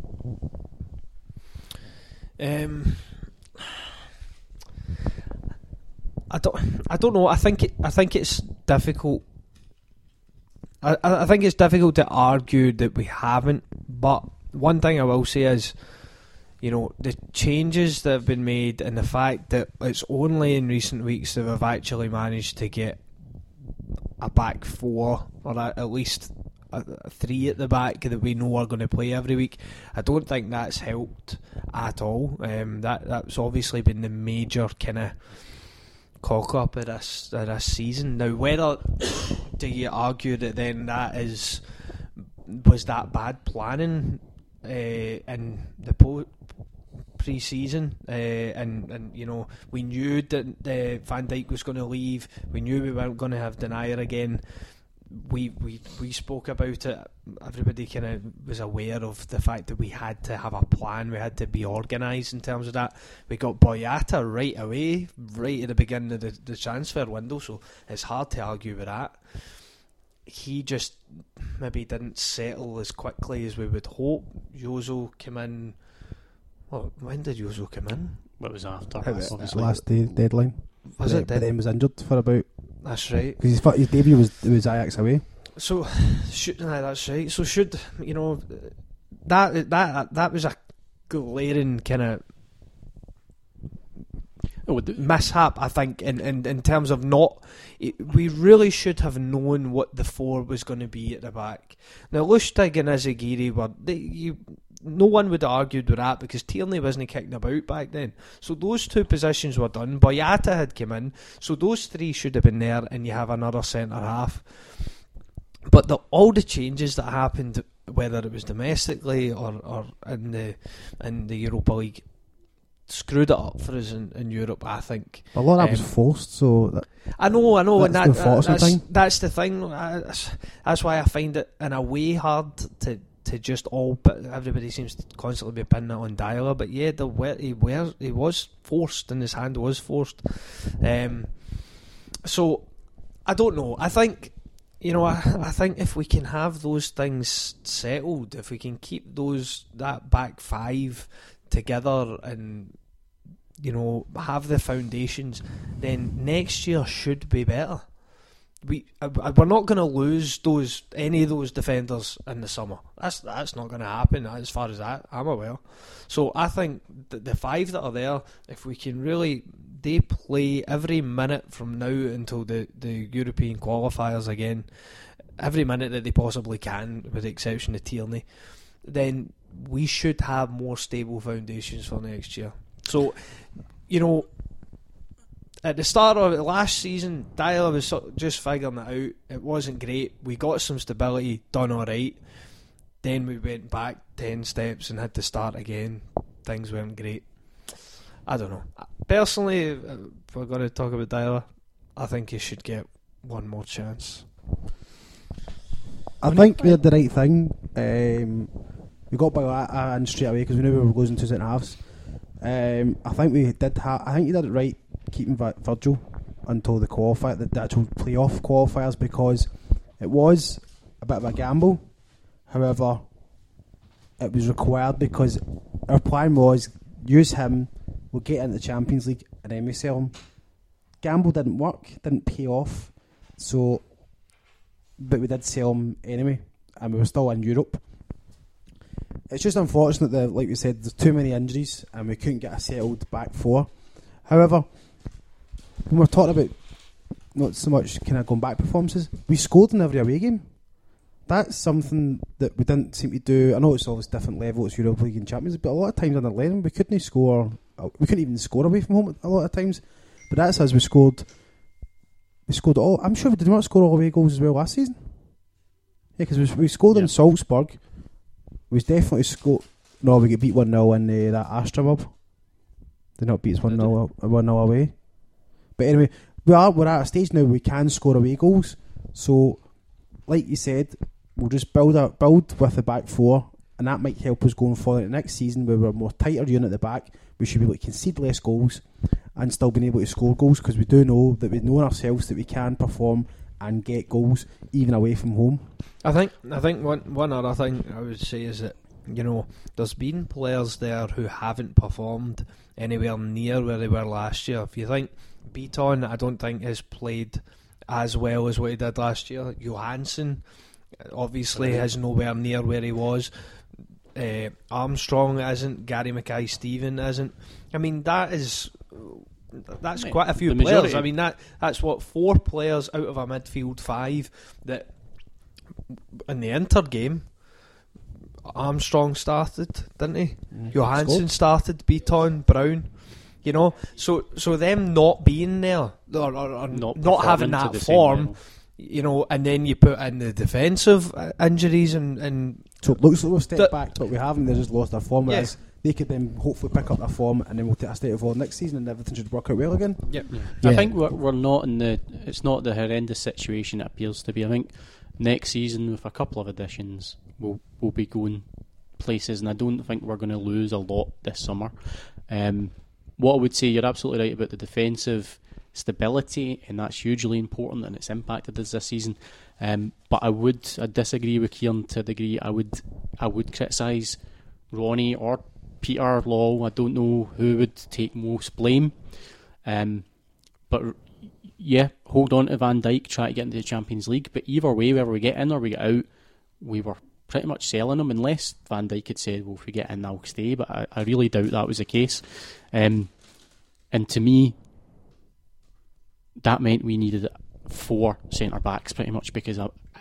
I don't know. I think it's difficult. I think it's difficult to argue that we haven't. But one thing I will say is, the changes that have been made, and the fact that it's only in recent weeks that we've actually managed to get a back 4, or at least a 3 at the back that we know are going to play every week. I don't think that's helped at all. That's obviously been the major kind of cock up of this season. Now, whether do you argue that then was that bad planning in the pre-season, and you know, we knew that Van Dijk was going to leave. We knew we weren't going to have Denier again. We spoke about it. Everybody kind of was aware of the fact that we had to have a plan. We had to be organised in terms of that. We got Boyata right away, right at the beginning of the transfer window, so it's hard to argue with that. He just maybe didn't settle as quickly as we would hope. Jozo came in. Well, when did Jozo come in? What was after? Obviously. Last day deadline. Was it? But then was injured for about. That's right. Because his debut was Ajax away. So, that's right. So should you know that was a glaring kind of mishap, I think, in terms of we really should have known what the four was going to be at the back. Now, Lustig and Izagiri no one would have argued with that because Tierney wasn't kicking about back then. So those two positions were done. Boyata had come in, so those three should have been there, and you have another centre half. But all the changes that happened, whether it was domestically or in the Europa League, screwed it up for us in Europe, I think. A lot of that was forced, so I know, and that's the thing. That's why I find it in a way hard to just all. But everybody seems to constantly be pinning it on Dyer. But yeah, he was forced, and his hand was forced. So I don't know. I think, you know, I think if we can have those things settled, if we can keep that back five together and, you know, have the foundations, then next year should be better. We're not going to lose any of those defenders in the summer. That's not going to happen as far as I'm aware. So I think that the five that are there, if we can really, they play every minute from now until the European qualifiers again, every minute that they possibly can, with the exception of Tierney, then we should have more stable foundations for next year. So, you know, at the start of the last season, Dyer was just figuring it out. It wasn't great. We got some stability, done alright. Then we went back 10 steps and had to start again. Things weren't great. I don't know. Personally, if we're going to talk about Dyer, I think he should get one more chance. I think we did the right thing. We got Boyata in straight away because we knew we were losing two centre halves. I think we did. I think you did it right, keeping Virgil until the actual playoff qualifiers, because it was a bit of a gamble. However, it was required because our plan was use him, we'll get into the Champions League, and then we sell him. Gamble didn't work, didn't pay off. So, but we did sell him anyway, and we were still in Europe. It's just unfortunate that, like we said, there's too many injuries and we couldn't get a settled back four. However, when we're talking about not so much kind of going back performances, we scored in every away game. That's something that we didn't seem to do. I know it's always different level, it's Europa League and Champions League, but a lot of times under Lennon we couldn't score. We couldn't even score away from home a lot of times. But that's as we scored. We scored all. I'm sure we did not score all away goals as well last season. Yeah, because we scored in Salzburg. We definitely scored. No, we get beat 1-0 in that Astrabub. They not beat us 1-0 away. But anyway, we're at a stage now we can score away goals. So, like you said, we'll just build with the back four, and that might help us going forward next season where we're a more tighter unit at the back. We should be able to concede less goals and still being able to score goals, because we do know that we know in ourselves that we can perform and get goals even away from home. I think one other thing I would say is that, you know, there's been players there who haven't performed anywhere near where they were last year. If you think Beaton, I don't think has played as well as what he did last year. Johansson obviously is nowhere near where he was. Armstrong isn't. Gary Mackay-Steven isn't. I mean, that's quite a few players. I mean, that's what, 4 players out of a midfield 5 that in the Inter game, Armstrong started, didn't he? Johansson started, Beaton, Brown. You know, so them not being there or not having performing to that the same form, level. you know, and then you put in the defensive injuries and So it looks like we've stepped That- back, but we haven't. They just lost their form. Yeah. Whereas they could then hopefully pick up their form, and then we'll take a step forward next season, and everything should work out well again. yeah. Yeah. I think we're not in the. It's not the horrendous situation it appears to be. I think next season with a couple of additions, we'll be going places, and I don't think we're going to lose a lot this summer. What I would say, you're absolutely right about the defensive stability, and that's hugely important, and it's impacted us this season. But I disagree with Kieran to a degree. I would criticise Ronnie or Peter Law. I don't know who would take most blame. But yeah, hold on to Van Dijk, try to get into the Champions League. But either way, whether we get in or we get out, we were pretty much selling him, unless Van Dijk had said, well, if we get in, I'll stay. But I really doubt that was the case. And to me, that meant we needed 4 centre-backs pretty much, because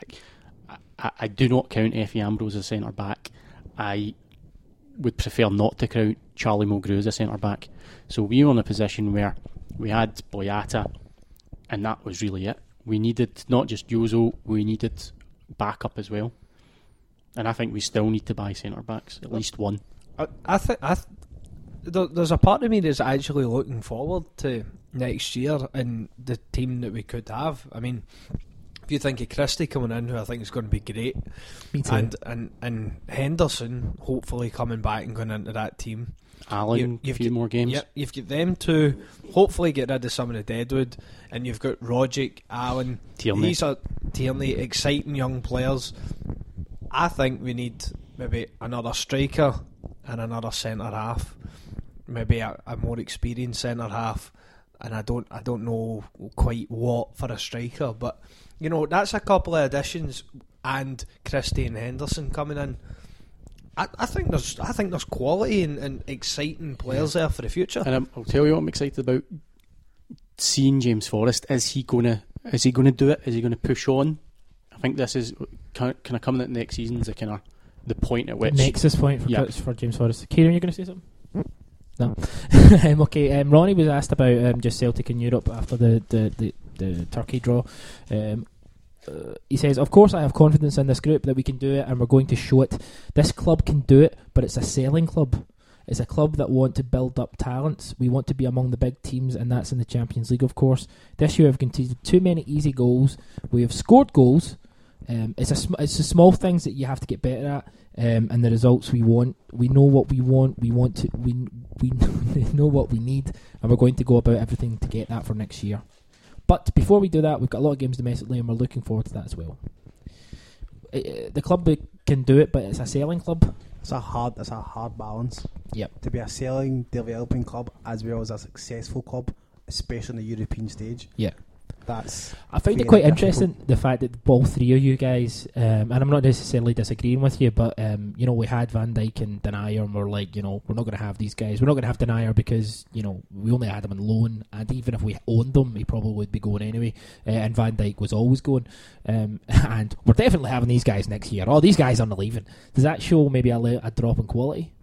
I do not count Effie Ambrose as a centre-back. I would prefer not to count Charlie Mulgrew as a centre-back. So we were in a position where we had Boyata, and that was really it. We needed not just Yozo, we needed backup as well. And I think we still need to buy centre-backs, at least one. I think there's a part of me that's actually looking forward to next year and the team that we could have. I mean, if you think of Christie coming in, who I think is going to be great, Me too. and Henderson hopefully coming back and going into that team. Allen, a few more games. Yep, you've got them two. Hopefully, get rid of some of the deadwood, and you've got Rogic, Allen, Tierney. These are Tierney, exciting young players. I think we need maybe another striker and another centre half, maybe a more experienced centre half, and I don't know quite what for a striker, but you know, that's a couple of additions, and Christie and Henderson coming in. I think there's quality and exciting players there for the future. And I'll tell you what I'm excited about. Seeing James Forrest, is he gonna do it? Is he gonna push on? I think this is kind of coming at next season is the point at which Nexus point Yeah. for James Forrest. Kieran, you're going to say something? No. Okay. Ronnie was asked about just Celtic in Europe after the Turkey draw. He says, of course I have confidence in this group that we can do it and we're going to show it. This club can do it, but it's a selling club. It's a club that want to build up talents. We want to be among the big teams, and that's in the Champions League, of course. This year we've conceded too many easy goals. We have scored goals. It's the small things that you have to get better at, and the results we want. We know what we want. We know what we need, and we're going to go about everything to get that for next year. But before we do that, we've got a lot of games domestically, and we're looking forward to that as well. The club can do it, but it's a selling club. It's a hard balance. Yep. To be a selling, developing club as well as a successful club, especially on the European stage. Yeah. That's I find it very quite difficult. interesting, the fact that all three of you guys, and I'm not necessarily disagreeing with you, but we had Van Dijk and Denier, and we're like, we're not going to have these guys. We're not going to have Denier because we only had him on loan, and even if we owned them, he probably would be going anyway. And Van Dijk was always going, and we're definitely having these guys next year. Oh, these guys aren't leaving. Does that show maybe a drop in quality?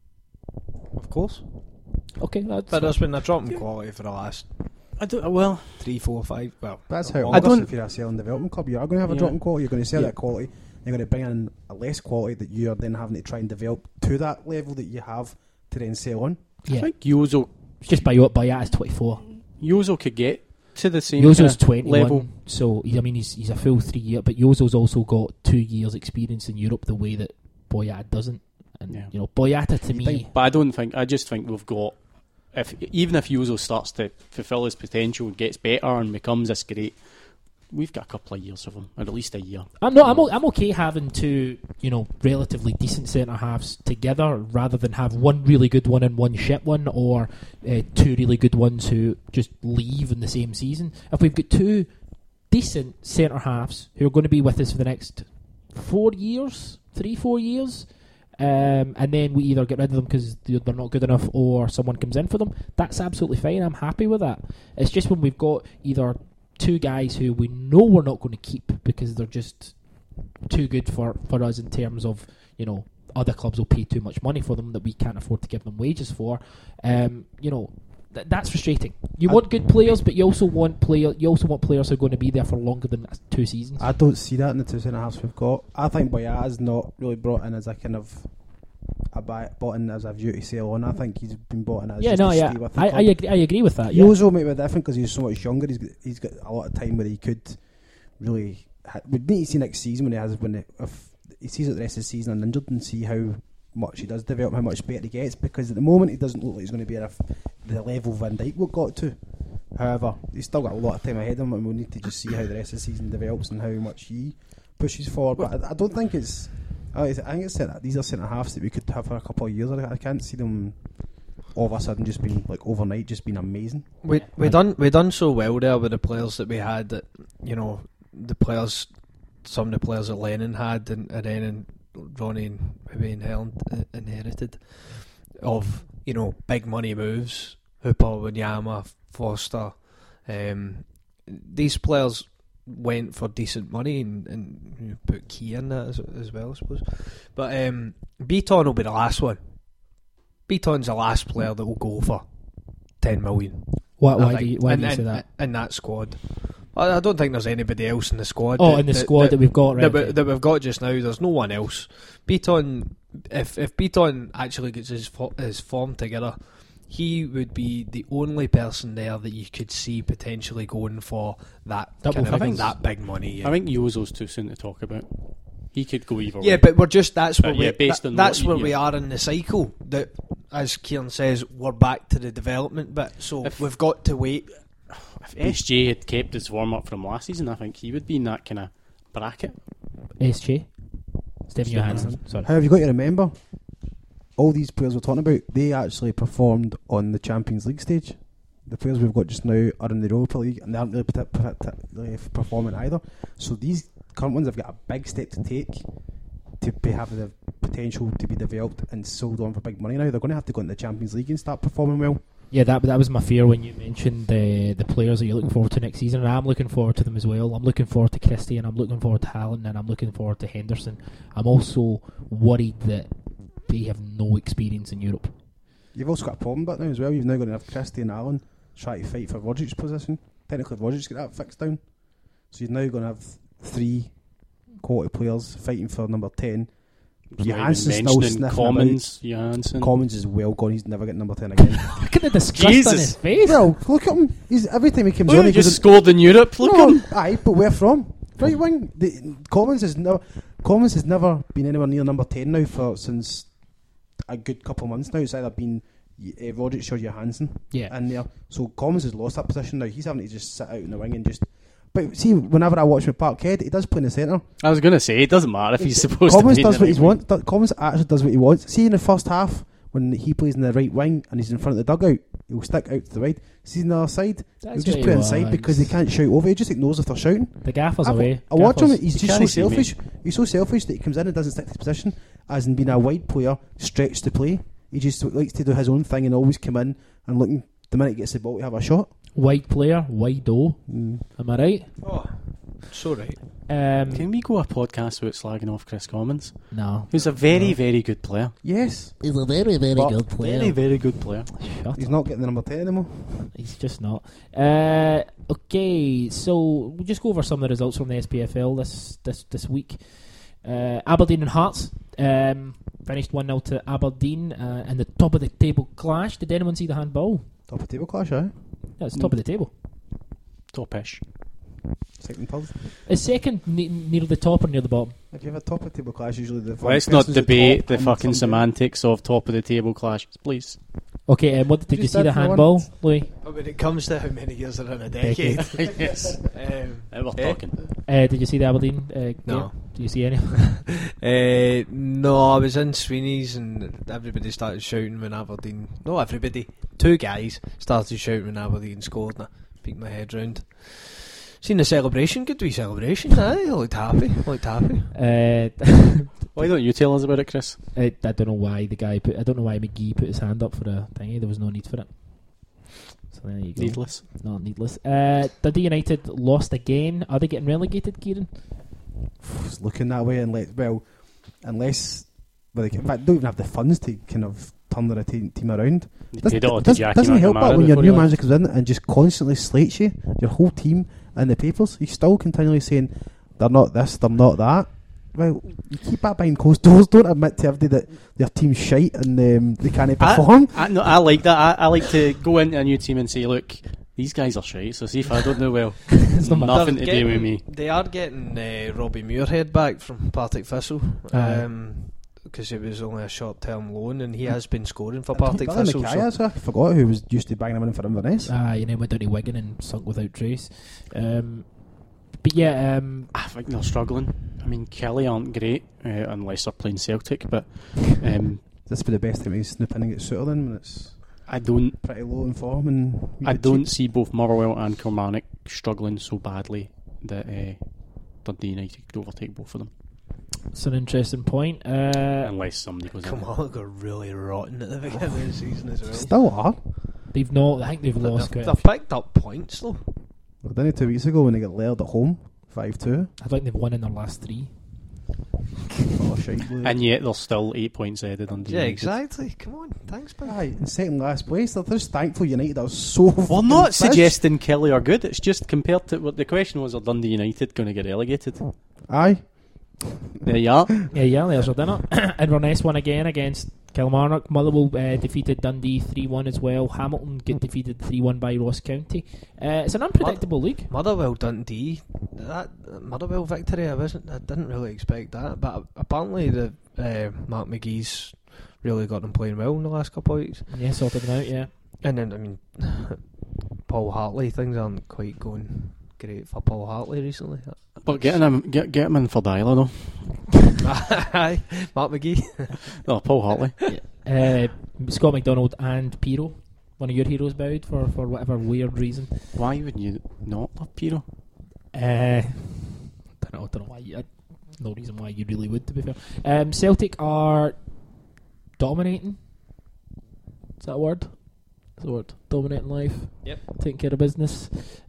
Of course, Okay, but there's been a drop in quality for the last I don't. Well, 3, 4, 5. Well, That's how I it works don't- if you're a selling development club. You are going to have a Yeah. drop in quality. You're going to sell Yeah. that quality. You're going to bring in a less quality that you're then having to try and develop to that level that you have to then sell on. yeah. I think Yozo Just by is 24. could get to the same Yozo's kinda 21, level. so he's a full 3 year, but Yozo's also got 2 years experience in Europe the way that Boyata doesn't. And Yeah. Boyata to me, But I just think we've got. Even if Yozo starts to fulfil his potential, gets better, and becomes this great, we've got a couple of years of him, or at least a year. I'm okay having two relatively decent centre halves together rather than have one really good one and one shit one, or two really good ones who just leave in the same season. If we've got two decent centre halves who are going to be with us for the next 4 years, 3-4 years. And then we either get rid of them because they're not good enough, or someone comes in for them. That's absolutely fine. I'm happy with that. It's just when we've got either two guys who we know we're not going to keep because they're just too good for us in terms of other clubs will pay too much money for them that we can't afford to give them wages for. that's frustrating. You want good players, but you also want players who are going to be there for longer than 2 seasons. I don't see that in the 2 centre-halves we've got. I think Boyata's not really brought in as a kind of bought in as a view to sail on. I think he's been bought in as just to stay with the club. I agree with that. Yeah. Yozo might be different because he's so much younger. He's got a lot of time where he could really. We'd need to see next season if he sees it the rest of the season uninjured and see how much he does develop, how much better he gets. Because at the moment he doesn't look like he's going to be at the level Van Dijk got to. However, he's still got a lot of time ahead of him, and we'll need to just see how the rest of the season develops and how much he pushes forward. But I don't think it's. I think it's these are centre halves that we could have for a couple of years. I can't see them all of a sudden just being like overnight, just being amazing. We done so well there with the players that we had that some of the players that Lennon had and then Ronnie and maybe in Helen inherited of big money moves. Hooper, Wanyama, Foster. These players went for decent money and put Key in that as well, I suppose. But Beaton will be the last one. Beaton's the last player that will go for 10 million. Why do you say that? In that squad. I don't think there's anybody else in the squad. In the squad that we've got right that we've got just now. There's no one else. Beaton, if Beaton actually gets his form together, he would be the only person there that you could see potentially going for that that big money. Yeah. I think Yozo's too soon to talk about. He could go either way. Yeah, but that's where we we are in the cycle. That, as Kieran says, we're back to the development bit. So we've got to wait. If SJ had kept his warm up from last season, I think he would be in that kind of bracket. SJ, Stephen Johansson. Sorry. How have you got to remember? All these players we're talking about, they actually performed on the Champions League stage. The players we've got just now are in the Europa League, and they aren't really performing either. So these current ones have got a big step to take to have the potential to be developed and sold on for big money now. They're going to have to go into the Champions League and start performing well. Yeah, that was my fear when you mentioned the players that you're looking forward to next season, and I'm looking forward to them as well. I'm looking forward to Christie, and I'm looking forward to Haaland, and I'm looking forward to Henderson. I'm also worried that they have no experience in Europe. You've also got a problem back now as well. You've now got to have Christie and Allen try to fight for Rodgic's position. Technically, Rodgic's got that fixed down. So you're now going to have 3 quality players fighting for number 10. Johansson's still sniffing Commons. Commons is well gone. He's never getting number 10 again. Look at the disgust on his face. Well, look at him. Every time he comes Well, on, he just scored in Europe. Look at him. Aye, but where from? Right wing. Commons has never been anywhere near number 10 now since a good couple of months now. It's either been Rodgers or Johansson in there. So Commons has lost that position now. He's having to just sit out in the wing and just. But see, whenever I watch with Parkhead, he does play in the centre. I was going to say, it doesn't matter if he's supposed Commons to be does in what the he wants. Commons actually does what he wants. See, in the first half, when he plays in the right wing and he's in front of the dugout, he'll stick out to the right. See, on the other side, he'll just play inside because he can't shout over. He just ignores if they're shouting. The gaffer's away. I watch him, he's just so selfish. He's so selfish that he comes in and doesn't stick to his position, as in being a wide player, stretched to play. He just likes to do his own thing and always come in and looking the minute he gets the ball to have a shot. Wide player, wide O. Am I right? Oh, so right. Can we go a podcast without slagging off Chris Commons? No. Who's a very, very good player. Yes. He's a very, very good player. Very, very good player. He's not getting the number 10 anymore. He's just not. Okay, so we'll just go over some of the results from the SPFL this week. Aberdeen and Hearts finished 1-0 to Aberdeen in the top of the table clash. Did anyone see the handball? Top of the table clash, eh? Yeah, it's top of the table. Top-ish. Second, third. Is second near the top or near the bottom? If you have a top of the table clash, usually the Let's not debate the fucking semantics of top of the table clashes, please. Okay, and what did you see the handball, Louis? But when it comes to how many years are in a decade, Yes. We're talking. Did you see the Aberdeen No. game? Do you see any? No, I was in Sweeney's and everybody started shouting when Aberdeen. No, everybody. 2 guys started shouting when Aberdeen scored, and I peeked my head round. Seen the celebration, good wee celebration. Aye, I looked happy. Why don't you tell us about it, Chris? I don't know why I don't know why McGee put his hand up for the thingy. There was no need for it. So there you go. Needless. Not needless. Dundee United lost again. Are they getting relegated, Kieran? It's looking that way, unless in fact, don't even have the funds to kind of turn their team around. They paid it all to Jackie Doesn't help McNamara that when your before new he left. manager comes in and just constantly slates you, your whole team in the papers. He's still continually saying they're not this, they're not that. Well, you keep that behind closed doors. Don't admit to everybody that their team's shite and they can't perform. I like that. I like to go into a new team and say, look, these guys are shite, so see if I don't do well. It's not nothing to do with me. They are getting Robbie Muirhead back from Partick Thistle. Because it was only a short-term loan, and he has been scoring for Partick Billy Thistle. Mackay, I forgot who was used to banging him in for Inverness. And then went down to Wigan and sunk without trace. But yeah, I think they're struggling. I mean, Kelly aren't great unless they're playing Celtic, but This would be the best time to snoop in and get Suter in when it's I don't pretty low in form. And I don't see both Motherwell and Kilmarnock struggling so badly that Dundee United could overtake both of them. it's an interesting point. Unless somebody goes in. Kilmarnock are really rotten at the beginning of the season as well. Still are. They've not. I think they've lost They've quite. picked up points though. Well, didn't it 2 weeks ago when they got Laird at home 5-2? I think they've won in their last 3. Oh, shite. And yet they're still 8 points ahead of Dundee Yeah, United. exactly. Come on, thanks, pal. Aye, in second last place. They're just thankful United are so. We're not fucking suggesting Kelly are good. It's just compared to what the question was: are Dundee United going to get relegated? pissed. Aye. There you are. Yeah, there's your dinner. Inverness won again against Kilmarnock. Motherwell defeated Dundee 3-1 as well. Hamilton get defeated 3-1 by Ross County. It's an unpredictable league. Motherwell Dundee, that Motherwell victory, I didn't really expect that, but apparently the Mark McGee's really got them playing well in the last couple of weeks. Yeah, sorted them out, yeah. And then, I mean, Paul Hartley, things aren't quite going great for Paul Hartley recently. But get him in for Dyla though. Aye, Mark McGee. Oh, Paul Hartley. Scott McDonald and Piro, one of your heroes, bowed for whatever weird reason. Why would you not love Piro? Don't know why. No reason why you really would, to be fair. Celtic are dominating. Is that a word? It's a word. Dominating life. Yep. Taking care of business.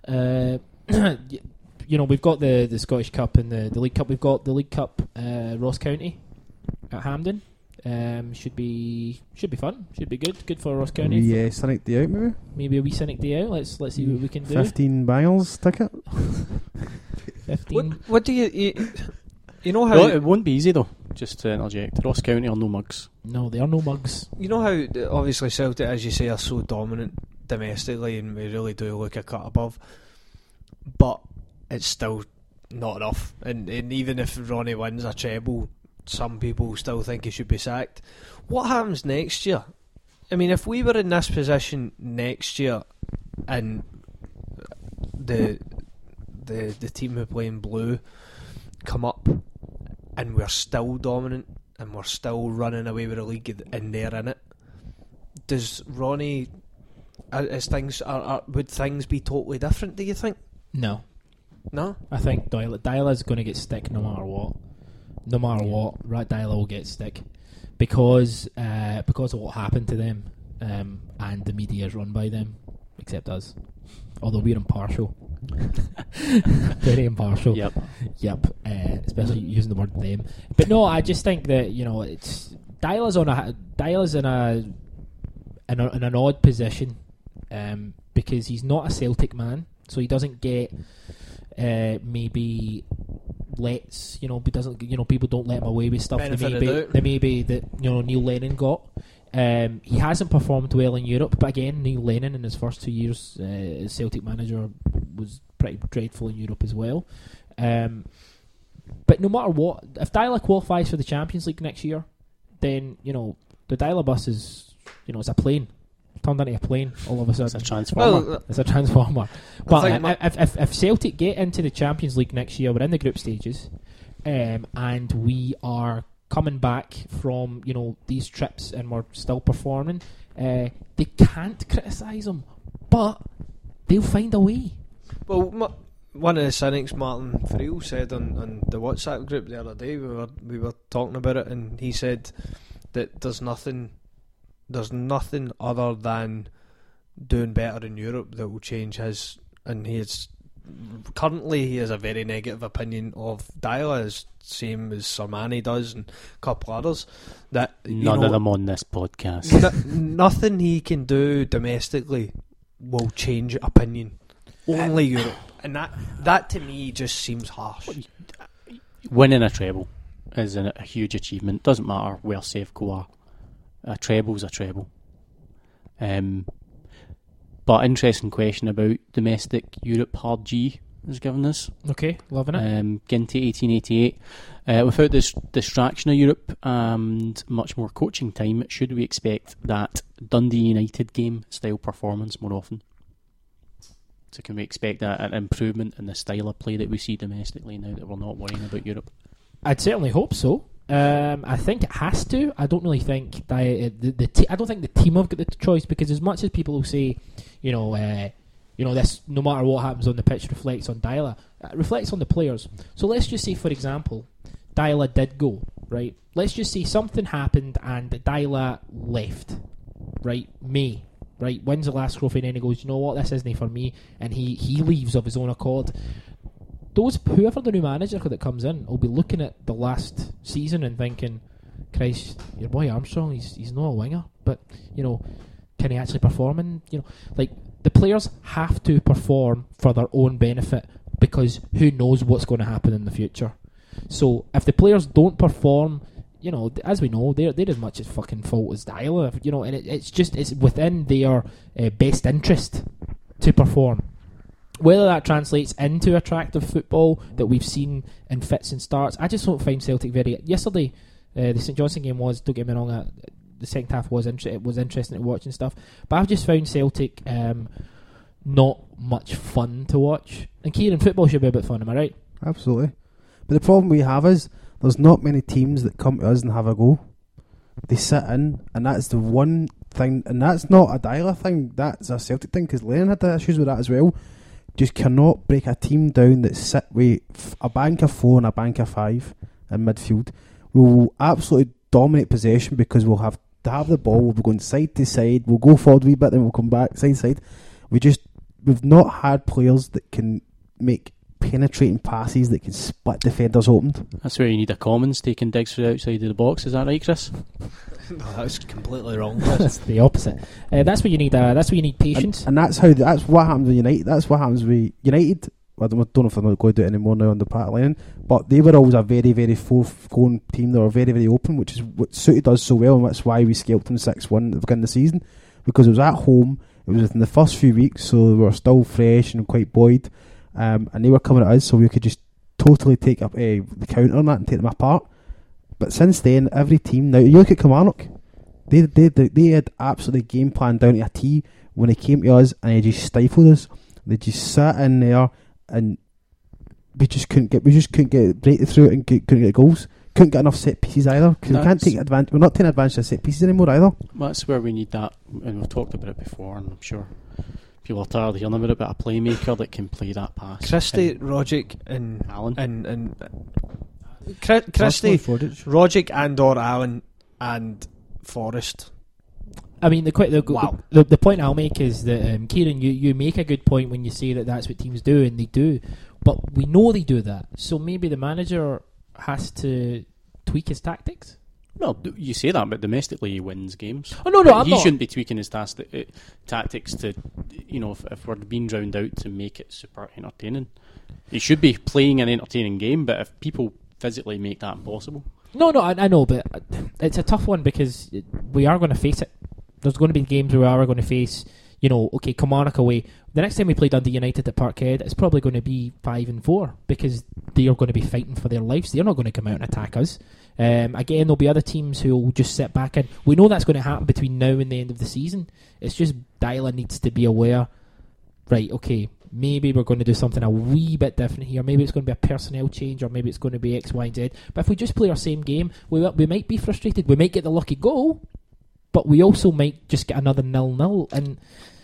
You know, we've got the Scottish Cup and the League Cup. We've got the League Cup, Ross County at Hampden. Should be fun. Should be good for Ross County. Yeah, Cynic Day out maybe. Maybe a wee Cynic Day out. Let's see what we can do. 15 bangles ticket. 15. What do you know how No, it won't be easy though. Just to interject, Ross County are no mugs. No, they are no mugs. you know how obviously Celtic, as you say, are so dominant domestically, and we really do look a cut above, but it's still not enough. And even if Ronnie wins a treble, some people still think he should be sacked. What happens next year? I mean, if we were in this position next year and the team who play in blue come up and we're still dominant and we're still running away with the league and they're in it, does Ronnie, as things would things be totally different, do you think? No. No? I think Dyla's going to get stick no matter what. No matter what, right? Dyla will get stick because of what happened to them, and the media is run by them, except us. Although we're impartial, very impartial. Yep. Especially using the word them. But no, I just think that it's Dyla's in an odd position, because he's not a Celtic man, so he doesn't get. Maybe people don't let him away with stuff. The maybe that Neil Lennon got. He hasn't performed well in Europe, but again, Neil Lennon in his first 2 years as Celtic manager was pretty dreadful in Europe as well. But no matter what, if Dyla qualifies for the Champions League next year, then the Dyla bus is it's a plane. Turned into a plane all of a sudden. It's a transformer. It's a transformer. But think if Celtic get into the Champions League next year, we're in the group stages, and we are coming back from these trips and we're still performing, they can't criticise them, but they'll find a way. Well, one of the cynics, Martin Friel, said on the WhatsApp group the other day, we were talking about it, and he said that there's nothing other than doing better in Europe that will change his, and he has currently he has a very negative opinion of Dyla, as same as Sir Manny does and a couple others. That None of them on this podcast. Nothing he can do domestically will change opinion. Only Europe, and that to me just seems harsh. Winning a treble is a huge achievement. Doesn't matter where Safeco are. A treble's a treble. But interesting question about domestic Europe. Hard G has given us. Okay, loving it. Ginty 1888. Without this distraction of Europe and much more coaching time, should we expect that Dundee United game style performance more often? So can we expect an improvement in the style of play that we see domestically now that we're not worrying about Europe? I'd certainly hope so. I think it has to. I don't really think that I don't think the team have got the choice, because as much as people will say, this no matter what happens on the pitch reflects on Dyla, it reflects on the players. So let's just say, for example, Dyla did go, right? Let's just say something happened and Dyla left, right? Right, wins the last trophy, and then he goes, you know what, this isn't for me, and he leaves of his own accord. Whoever the new manager that comes in will be looking at the last season and thinking, Christ, your boy Armstrong, he's not a winger, but can he actually perform? And the players have to perform for their own benefit, because who knows what's going to happen in the future. So if the players don't perform, as we know, they're as much as fucking fault as Dyla, and it's within their best interest to perform. Whether that translates into attractive football that we've seen in fits and starts, I just don't find Celtic very. Yesterday, the St Johnstone game was, don't get me wrong, the second half was interesting to watch and stuff, but I've just found Celtic not much fun to watch. And Kieran, football should be a bit fun, am I right? Absolutely. But the problem we have is there's not many teams that come to us and have a go. They sit in, and that's the one thing, and that's not a Dyla thing, that's a Celtic thing, because Lennon had issues with that as well. Just cannot break a team down that sit with a bank of 4 and a bank of 5 in midfield. We will absolutely dominate possession, because we'll have to have the ball, we'll be going side to side, we'll go forward a wee bit, then we'll come back side to side. We've not had players that can make penetrating passes that can split defenders open. That's where you need a Commons taking digs from the outside of the box. Is that right, Chris? No, that's completely wrong. That's the opposite. That's where you need patience. And that's what happens with United. That's what happens with United. I don't know if they're not going to do it anymore now on the Pat Lennon, but they were always a very, very forth-going team. They were very, very open, which is what suited us so well, and that's why we scalped them 6-1 at the beginning of the season, because it was at home, it was within the first few weeks, so we were still fresh and quite buoyed, and they were coming at us, so we could just totally take up the counter on that and take them apart. But since then, every team now, you look at Kilmarnock, they had absolutely game plan down to a T when they came to us, and they just stifled us. They just sat in there, and we just couldn't get break through it, and couldn't get goals. Couldn't get enough set pieces either, because we can't take advantage. We're not taking advantage of set pieces anymore either. That's where we need that, and we've talked about it before, and I'm sure people are tired of hearing about it, but a playmaker that can play that pass. Christie, Rogic, and Allen, and Christie, Rogic, and/or Allen, and Forrest. I mean, Wow. the point I'll make is that, Kieran, you make a good point when you say that that's what teams do, and they do. But we know they do that. So maybe the manager has to tweak his tactics? well, you say that, but domestically he wins games. Oh, no, I'm he not. shouldn't be tweaking his tactics to, if we're being drowned out, to make it super entertaining. He should be playing an entertaining game, but if people physically make that impossible. No, I know, but it's a tough one because we are going to face it. There's going to be games where we are going to face, okay, Kilmarnock away. The next time we play Dundee United at Parkhead, it's probably going to be 5-4 because they are going to be fighting for their lives. They're not going to come out and attack us. Again, there'll be other teams who will just sit back in. We know that's going to happen between now and the end of the season. It's just Dyla needs to be aware, right, okay, maybe we're going to do something a wee bit different here. Maybe it's going to be a personnel change, or maybe it's going to be X, Y, and Z. But if we just play our same game, we might be frustrated. We might get the lucky goal, but we also might just get another 0-0. And,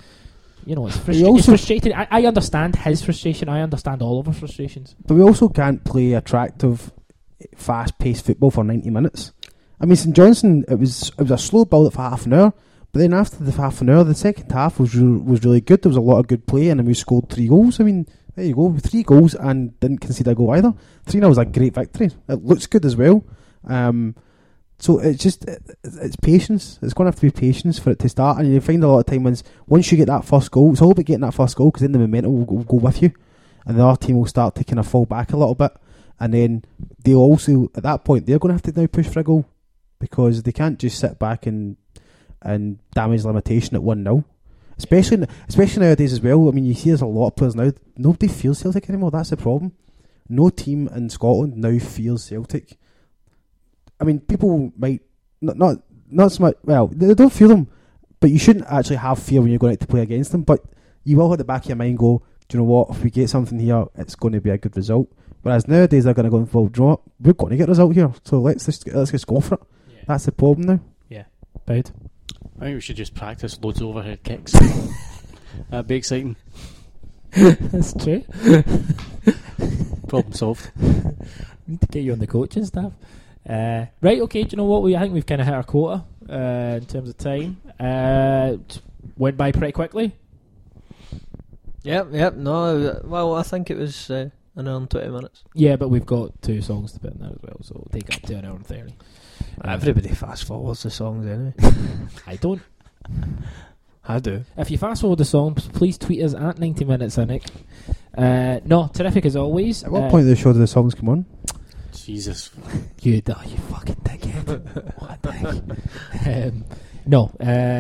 it's frustrating. I understand his frustration. I understand all of our frustrations. But we also can't play attractive, fast-paced football for 90 minutes. I mean, St Johnstone, it was a slow build-up for half an hour, But then after the half an hour, the second half was really good. There was a lot of good play, and then we scored 3 goals. I mean, there you go, 3 goals and didn't concede a goal either. 3-0 was a great victory. It looks good as well. So it's just it's patience. It's going to have to be patience for it to start, and you find a lot of time once you get that first goal, it's all about getting that first goal, because then the momentum will go with you, and the other team will start to kind of fall back a little bit, and then they'll also at that point they're going to have to now push for a goal, because they can't just sit back and damage limitation at 1-0. Especially nowadays as well. I mean, you see there's a lot of players now. Nobody feels Celtic anymore. That's the problem. No team in Scotland now feels Celtic. I mean, people might not so much. Well, they don't feel them, but you shouldn't actually have fear when you're going out to play against them. But you will at the back of your mind go, do you know what? If we get something here, it's going to be a good result. Whereas nowadays they're going to go, well, do you know what? We're going to get a result here, so let's just go for it. Yeah. That's the problem now. Yeah, Boud. I think we should just practice loads of overhead kicks. That'd be exciting. That's true. Problem solved. Need to get you on the coaching staff. Right, okay, do you know what? I think we've kind of hit our quota in terms of time. Went by pretty quickly. Yep. No, well, I think it was an hour and 20 minutes. Yeah, but we've got 2 songs to put in there as well, so it'll take up to an hour and 30. Everybody fast forwards the songs anyway. I don't. I do. If you fast forward the songs, please tweet us at 90 Minutes Cynic. No, terrific as always. At what point of the show do the songs come on? Jesus. You fucking dickhead. What a dick. No.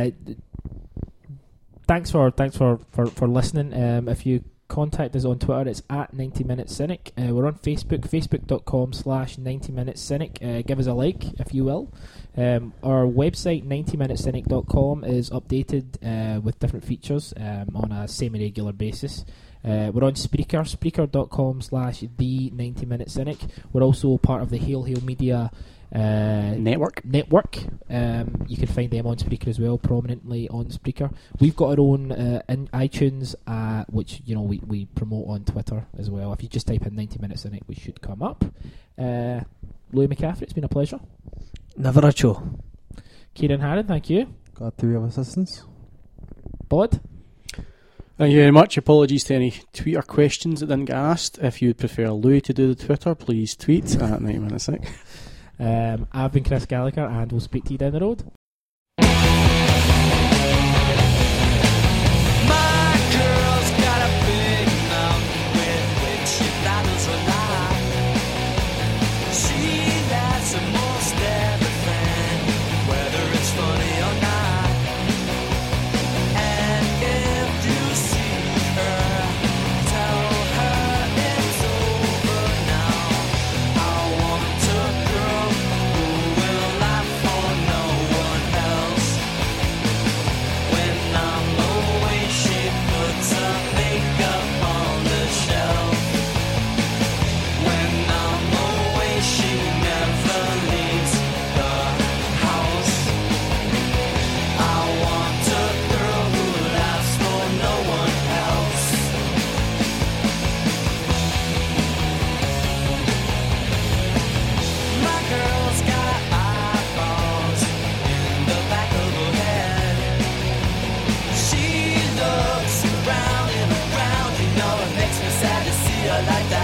Thanks for listening. If you contact us on Twitter, it's at 90 Minutes Cynic. We're on Facebook, facebook.com/90 Minutes Cynic. Give us a like if you will. Our website 90minutescynic.com is updated with different features on a semi-regular basis. We're on Spreaker, spreaker.com/the 90 Minute Cynic. We're also part of the Hail Media Network. You can find them on Spreaker as well, prominently on Spreaker. We've got our own in iTunes, which we promote on Twitter as well. If you just type in 90 Minutes Cynic, we should come up. Louis McCaffrey, it's been a pleasure. Never a show. Kieran Harron, thank you. Glad to be of assistance. Bod. Thank you very much. Apologies to any Twitter questions that didn't get asked. If you would prefer Louis to do the Twitter, please tweet at 90 Minutes Cynic. I've been Chris Gallagher, and we'll speak to you down the road. My girl's got a big mouth with which she rattles her lie. She laughs at most everything, whether it's funny or not. And if you see her, tell her it's over now. I want a girl who will laugh for no one else. When I'm away, she puts her makeup on the shelf. When I'm away, she never leaves the house. I want a girl who laughs for no one else. My girl's got eyeballs in the back of her head. She looks around and around, it makes me sad to see her like that.